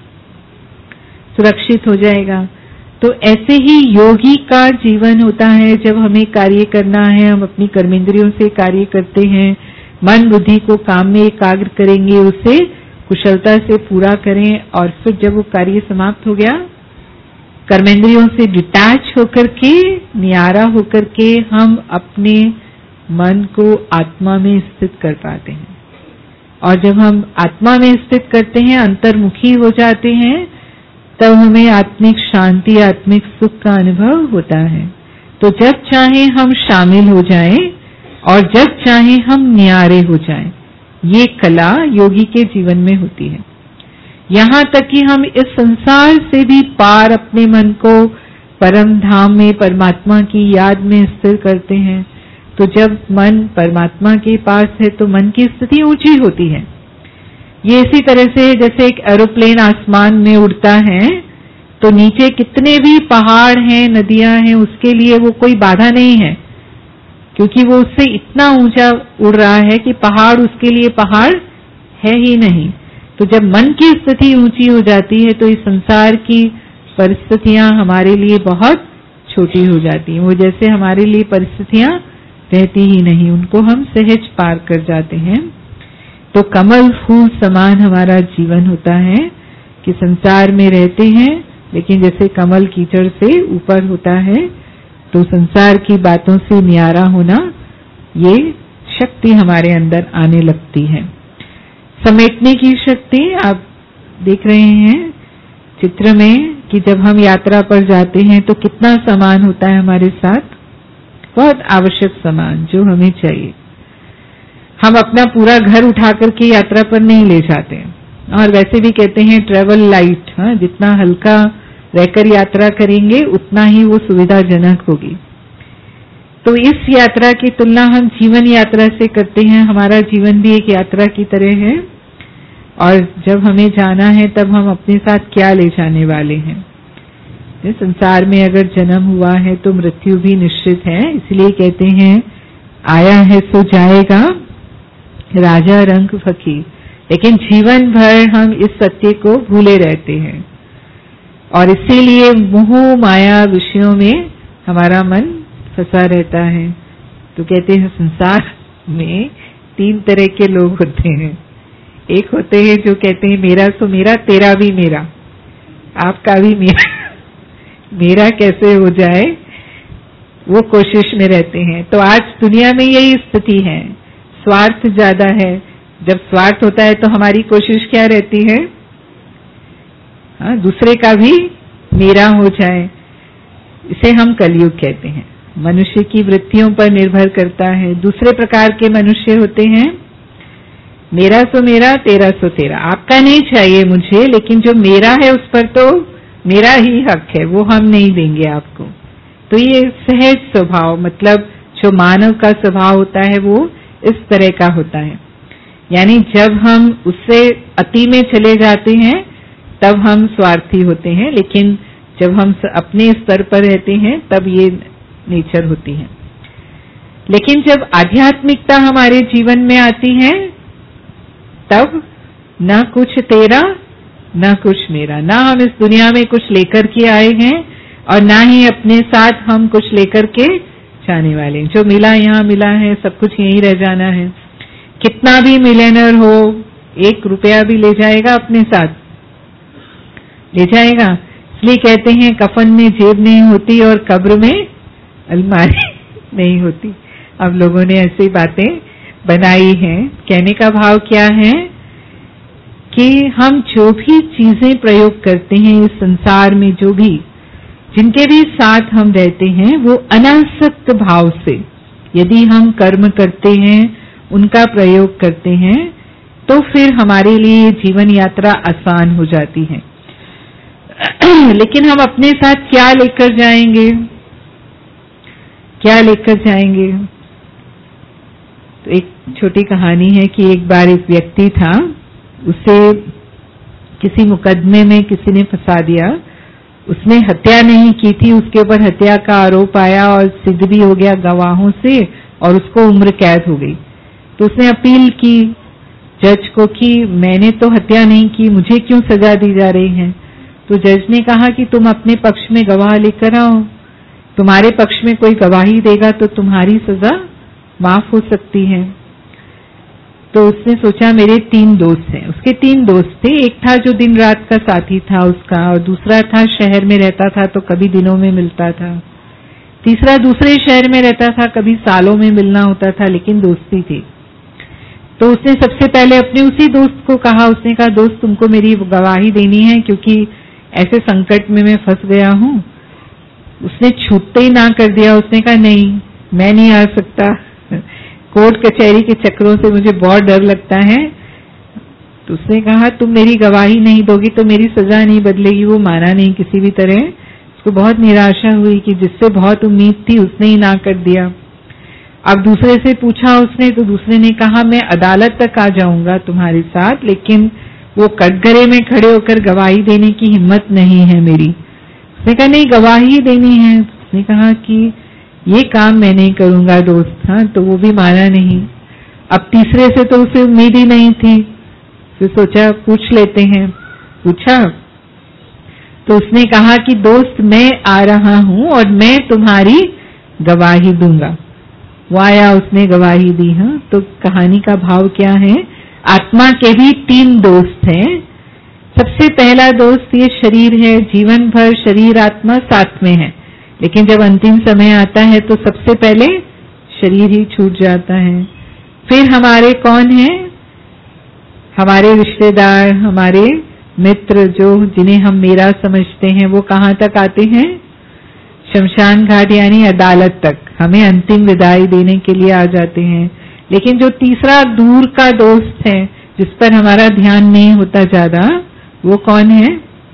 सुरक्षित हो जाएगा। तो ऐसे ही योगी का जीवन होता है। जब हमें कार्य करना है, हम अपनी कर्मेंद्रियों से कार्य करते हैं, मन बुद्धि को काम में एकाग्र करेंगे, उसे कुशलता से पूरा करें और फिर जब वो कार्य समाप्त हो गया, कर्मेंद्रियों से डिटैच होकर के, नियारा होकर के हम अपने मन को आत्मा में स्थित कर पाते हैं। और जब हम आत्मा में स्थित करते हैं, अंतर्मुखी हो जाते हैं, तब हमें आत्मिक शांति, आत्मिक सुख का अनुभव होता है। तो जब चाहे हम शामिल हो जाएं और जब चाहे हम न्यारे हो जाएं, ये कला योगी के जीवन में होती है। यहाँ तक कि हम इस संसार से भी पार अपने मन को परम धाम में परमात्मा की याद में स्थिर करते हैं। तो जब मन परमात्मा के पास है तो मन की स्थिति ऊंची होती है। ये इसी तरह से जैसे एक एरोप्लेन आसमान में उड़ता है तो नीचे कितने भी पहाड़ हैं, नदियां हैं, उसके लिए वो कोई बाधा नहीं है, क्योंकि वो उससे इतना ऊंचा उड़ रहा है कि पहाड़ उसके लिए पहाड़ है ही नहीं। तो जब मन की स्थिति ऊंची हो जाती है तो इस संसार की परिस्थितियां हमारे लिए बहुत छोटी हो जाती हैं। वो जैसे हमारे लिए परिस्थितियां रहती ही नहीं, उनको हम सहज पार कर जाते हैं। तो कमल फूल समान हमारा जीवन होता है कि संसार में रहते हैं, लेकिन जैसे कमल कीचड़ से ऊपर होता है, तो संसार की बातों से न्यारा होना, ये शक्ति हमारे अंदर आने लगती है। समेटने की शक्ति आप देख रहे हैं चित्र में कि जब हम यात्रा पर जाते हैं तो कितना सामान होता है हमारे साथ, बहुत आवश्यक सामान जो हमें चाहिए। हम अपना पूरा घर उठा करके यात्रा पर नहीं ले जाते, और वैसे भी कहते हैं ट्रेवल लाइट, जितना हल्का रहकर यात्रा करेंगे उतना ही वो सुविधाजनक होगी। तो इस यात्रा की तुलना हम जीवन यात्रा से करते हैं। हमारा जीवन भी एक यात्रा की तरह है और जब हमें जाना है तब हम अपने साथ क्या ले जाने वाले हैं। संसार में अगर जन्म हुआ है तो मृत्यु भी निश्चित है, इसलिए कहते हैं आया है सो जाएगा राजा रंग फकीर। लेकिन जीवन भर हम इस सत्य को भूले रहते हैं और इसीलिए मोह माया विषयों में हमारा मन फंसा रहता है। तो कहते हैं संसार में 3 तरह के लोग होते हैं। एक होते हैं जो कहते हैं मेरा सो मेरा, तेरा भी मेरा, आपका भी मेरा, मेरा कैसे हो जाए, वो कोशिश में रहते हैं। तो आज दुनिया में यही स्थिति है, स्वार्थ ज्यादा है। जब स्वार्थ होता है तो हमारी कोशिश क्या रहती है, दूसरे का भी मेरा हो जाए। इसे हम कलयुग कहते हैं। मनुष्य की वृत्तियों पर निर्भर करता है। दूसरे प्रकार के मनुष्य होते हैं मेरा सो मेरा, तेरा सो तेरा, आपका नहीं चाहिए मुझे, लेकिन जो मेरा है उस पर तो मेरा ही हक है, वो हम नहीं देंगे आपको। तो ये सहज स्वभाव, मतलब जो मानव का स्वभाव होता है वो इस तरह का होता है। यानी जब हम उससे अति में चले जाते हैं तब हम स्वार्थी होते हैं, लेकिन जब हम अपने स्तर पर रहते हैं तब ये नेचर होती है। लेकिन जब आध्यात्मिकता हमारे जीवन में आती है तब ना कुछ तेरा ना कुछ मेरा, ना हम इस दुनिया में कुछ लेकर के आए हैं, और ना ही अपने साथ हम कुछ लेकर के जाने वाले। जो मिला यहाँ मिला है, सब कुछ यहीं रह जाना है। कितना भी मिलियनर हो, 1 रुपया भी ले जाएगा अपने साथ, ले जाएगा। इसलिए कहते हैं कफन में जेब नहीं होती और कब्र में अलमारी नहीं होती। अब लोगों ने ऐसी बातें बनाई हैं। कहने का भाव क्या है कि हम जो भी चीजें प्रयोग करते हैं इस संसार में, जो भी जिनके भी साथ हम रहते हैं, वो अनासक्त भाव से यदि हम कर्म करते हैं, उनका प्रयोग करते हैं, तो फिर हमारे लिए ये जीवन यात्रा आसान हो जाती है। लेकिन हम अपने साथ क्या लेकर जाएंगे, क्या लेकर जाएंगे? तो एक छोटी कहानी है कि एक बार एक व्यक्ति था, उसे किसी मुकदमे में किसी ने फंसा दिया। उसने हत्या नहीं की थी, उसके ऊपर हत्या का आरोप आया और सिद्ध भी हो गया गवाहों से, और उसको उम्र कैद हो गई। तो उसने अपील की जज को कि मैंने तो हत्या नहीं की, मुझे क्यों सजा दी जा रही है? तो जज ने कहा कि तुम अपने पक्ष में गवाह लेकर आओ, तुम्हारे पक्ष में कोई गवाही देगा तो तुम्हारी सजा माफ हो सकती है। तो उसने सोचा मेरे 3 दोस्त हैं। उसके 3 दोस्त थे। एक था जो दिन रात का साथी था उसका, और दूसरा था शहर में रहता था तो कभी दिनों में मिलता था, तीसरा दूसरे शहर में रहता था, कभी सालों में मिलना होता था, लेकिन दोस्ती थी। तो उसने सबसे पहले अपने उसी दोस्त को कहा, उसने कहा दोस्त तुमको मेरी गवाही देनी है क्योंकि ऐसे संकट में मैं फंस गया हूं। उसने छूटते ही ना कर दिया। उसने कहा नहीं, मैं नहीं आ सकता, कोर्ट कचहरी के चक्रों से मुझे बहुत डर लगता है। तो उसने कहा तुम मेरी गवाही नहीं दोगी तो मेरी सजा नहीं बदलेगी। वो माना नहीं किसी भी तरह। उसको बहुत निराशा हुई कि जिससे बहुत उम्मीद थी उसने ही ना कर दिया। अब दूसरे से पूछा उसने, तो दूसरे ने कहा मैं अदालत तक आ जाऊंगा तुम्हारे साथ, लेकिन वो कटघरे में खड़े होकर गवाही देने की हिम्मत नहीं है मेरी। उसने कहा नहीं, गवाही देनी है। उसने कहा कि ये काम मैं नहीं करूंगा दोस्त। हाँ, तो वो भी माना नहीं। अब तीसरे से तो उसे उम्मीद ही नहीं थी, फिर सोचा पूछ लेते हैं। पूछा तो उसने कहा कि दोस्त मैं आ रहा हूं और मैं तुम्हारी गवाही दूंगा। वो आया, उसने गवाही दी। हाँ, तो कहानी का भाव क्या है? आत्मा के भी 3 दोस्त हैं। सबसे पहला दोस्त ये शरीर है, जीवन भर शरीर आत्मा साथ में है, लेकिन जब अंतिम समय आता है तो सबसे पहले शरीर ही छूट जाता है। फिर हमारे कौन है? हमारे रिश्तेदार, हमारे मित्र, जो जिन्हें हम मेरा समझते हैं, वो कहाँ तक आते हैं? शमशान घाट यानी अदालत तक हमें अंतिम विदाई देने के लिए आ जाते हैं। लेकिन जो तीसरा दूर का दोस्त है, जिस पर हमारा ध्यान नहीं होता ज्यादा, वो कौन है?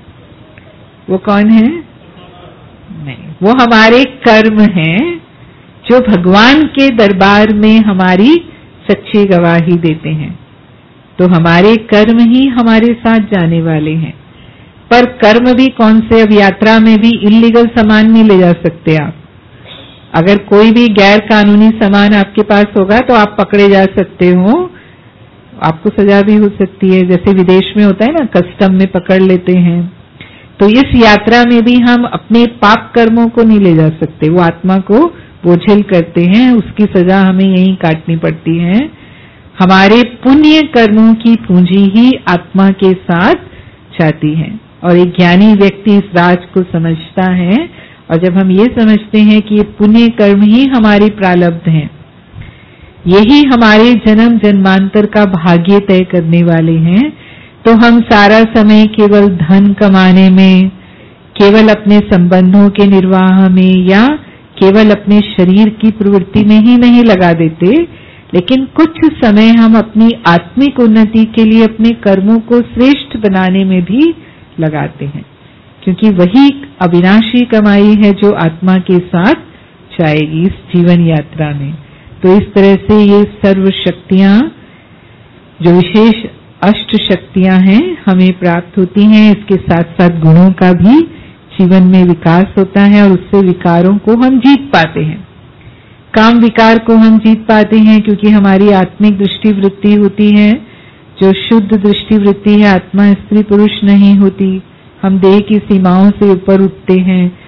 वो कौन है? नहीं, वो हमारे कर्म हैं, जो भगवान के दरबार में हमारी सच्ची गवाही देते हैं। तो हमारे कर्म ही हमारे साथ जाने वाले हैं। पर कर्म भी कौन से? अब यात्रा में भी इल्लीगल सामान नहीं ले जा सकते आप। अगर कोई भी गैर कानूनी सामान आपके पास होगा तो आप पकड़े जा सकते हो, आपको सजा भी हो सकती है। जैसे विदेश में होता है ना, कस्टम में पकड़ लेते हैं। तो इस यात्रा में भी हम अपने पाप कर्मों को नहीं ले जा सकते, वो आत्मा को बोझिल करते हैं, उसकी सजा हमें यहीं काटनी पड़ती है। हमारे पुण्य कर्मों की पूंजी ही आत्मा के साथ जाती है। और एक ज्ञानी व्यक्ति इस राज को समझता है, और जब हम ये समझते हैं कि ये पुण्य कर्म ही हमारी प्रारब्ध हैं, यही हमारे जन्म जन्मांतर का भाग्य तय करने वाले हैं, तो हम सारा समय केवल धन कमाने में, केवल अपने संबंधों के निर्वाह में, या केवल अपने शरीर की प्रवृत्ति में ही नहीं लगा देते, लेकिन कुछ समय हम अपनी आत्मिक उन्नति के लिए अपने कर्मों को श्रेष्ठ बनाने में भी लगाते हैं, क्योंकि वही अविनाशी कमाई है जो आत्मा के साथ जाएगी इस जीवन यात्रा में। तो इस तरह से ये सर्व शक्तियां, जो विशेष 8 शक्तियां हैं, हमें प्राप्त होती हैं। इसके साथ साथ गुणों का भी जीवन में विकास होता है, और उससे विकारों को हम जीत पाते हैं। काम विकार को हम जीत पाते हैं क्योंकि हमारी आत्मिक दृष्टि वृत्ति होती है, जो शुद्ध दृष्टि वृत्ति है। आत्मा स्त्री पुरुष नहीं होती, हम देह की सीमाओं से ऊपर उठते हैं।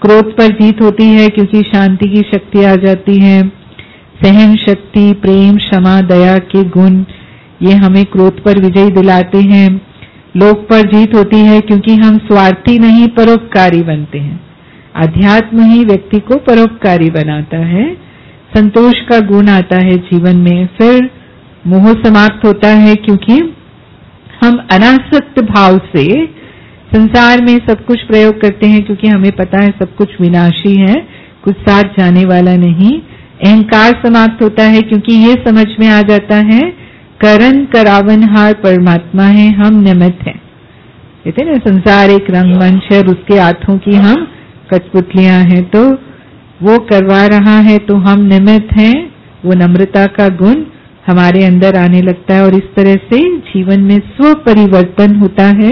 क्रोध पर जीत होती है क्योंकि शांति की शक्ति आ जाती है। सहन शक्ति, प्रेम, क्षमा, दया के गुण ये हमें क्रोध पर विजय दिलाते हैं। लोभ पर जीत होती है क्योंकि हम स्वार्थी नहीं परोपकारी बनते हैं। अध्यात्म ही व्यक्ति को परोपकारी बनाता है। संतोष का गुण आता है जीवन में। फिर मोह समाप्त होता है क्योंकि हम अनासक्त भाव से संसार में सब कुछ प्रयोग करते हैं क्योंकि हमें पता है सब कुछ विनाशी है, कुछ साथ जाने वाला नहीं। अहंकार समाप्त होता है क्योंकि ये समझ में आ जाता है करण करावनहार परमात्मा है, हम निमित्त हैं। कहते हैं ना संसार एक रंगमंच है और उसके हाथों की हम कठपुतलियां हैं, तो वो करवा रहा है तो हम निमित्त हैं। वो नम्रता का गुण हमारे अंदर आने लगता है और इस तरह से जीवन में स्व परिवर्तन होता है।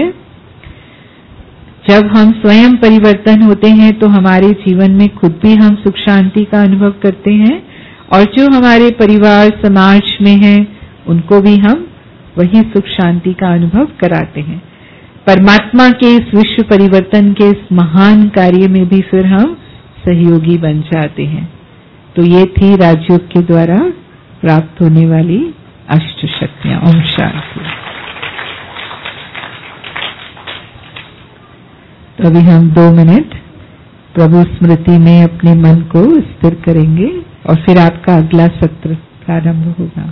जब हम स्वयं परिवर्तन होते हैं तो हमारे जीवन में खुद भी हम सुख शांति का अनुभव करते हैं और जो हमारे परिवार समाज में है उनको भी हम वही सुख शांति का अनुभव कराते हैं। परमात्मा के इस विश्व परिवर्तन के इस महान कार्य में भी फिर हम सहयोगी बन जाते हैं। तो ये थी राजयोग के द्वारा प्राप्त होने वाली अष्ट शक्तियां। ओम शांति। तो अभी हम 2 मिनट प्रभु स्मृति में अपने मन को स्थिर करेंगे और फिर आपका अगला सत्र प्रारंभ होगा।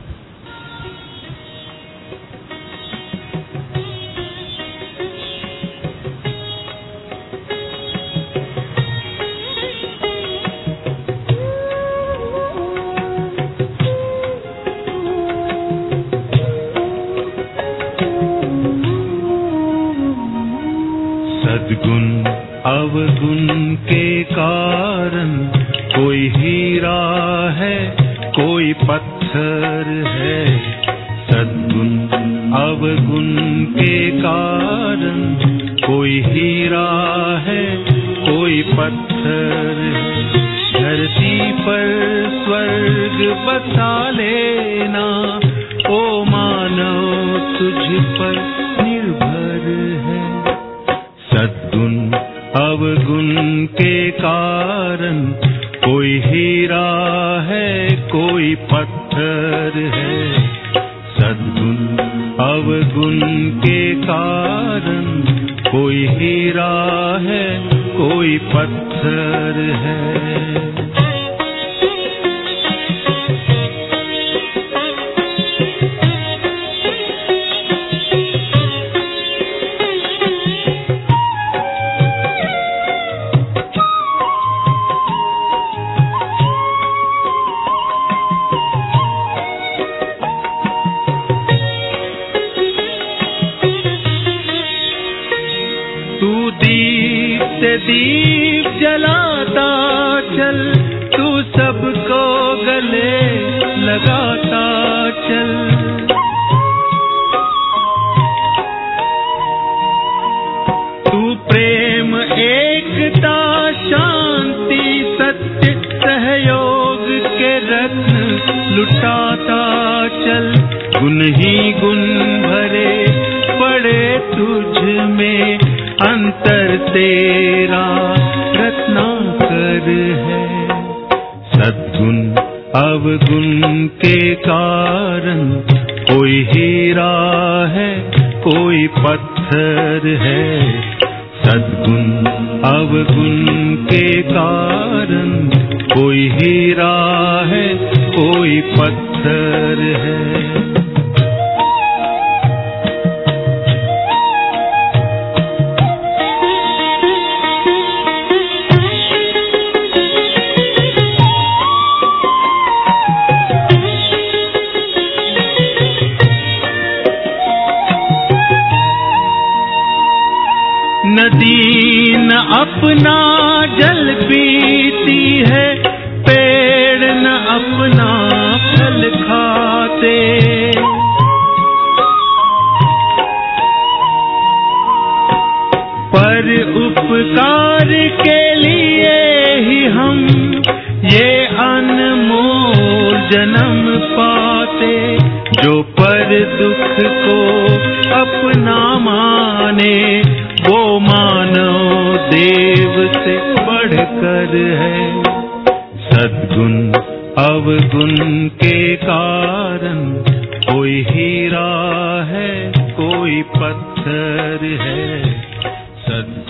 सद्गुण अवगुण के कारण कोई हीरा है, कोई पत्थर है। सद्गुण अवगुण के कारण कोई हीरा है, कोई पत्थर है। धरती पर स्वर्ग बसा लेना, ओ मानव तुझ पर निर्भर है। सद्गुण अवगुण के कारण कोई हीरा है, कोई पत्थर है। सद्गुण अवगुण के कारण कोई हीरा है, कोई पत्थर है। दीप जलाता चल, तू सबको गले लगाता चल। तू प्रेम, एकता, शांति, सत्य, सहयोग के रत्न लुटाता चल। गुण ही गुण भरे पड़े तुझ में, अंतर तेरा रत्नाकर है। सद्गुण अवगुण के कारण कोई हीरा है, कोई पत्थर है। सद्गुण अवगुण के कारण कोई हीरा है, कोई पत्थर है। नदी न अपना जल पीती है, पेड़ न अपना फल खाते। पर उपकार के लिए ही हम ये अनमोल जन्म पाते। जो पर दुख को अपना माने, वो मानव देव से बढ़कर है। सद्गुण अवगुण के कारण कोई हीरा है, कोई पत्थर है। सद्गुण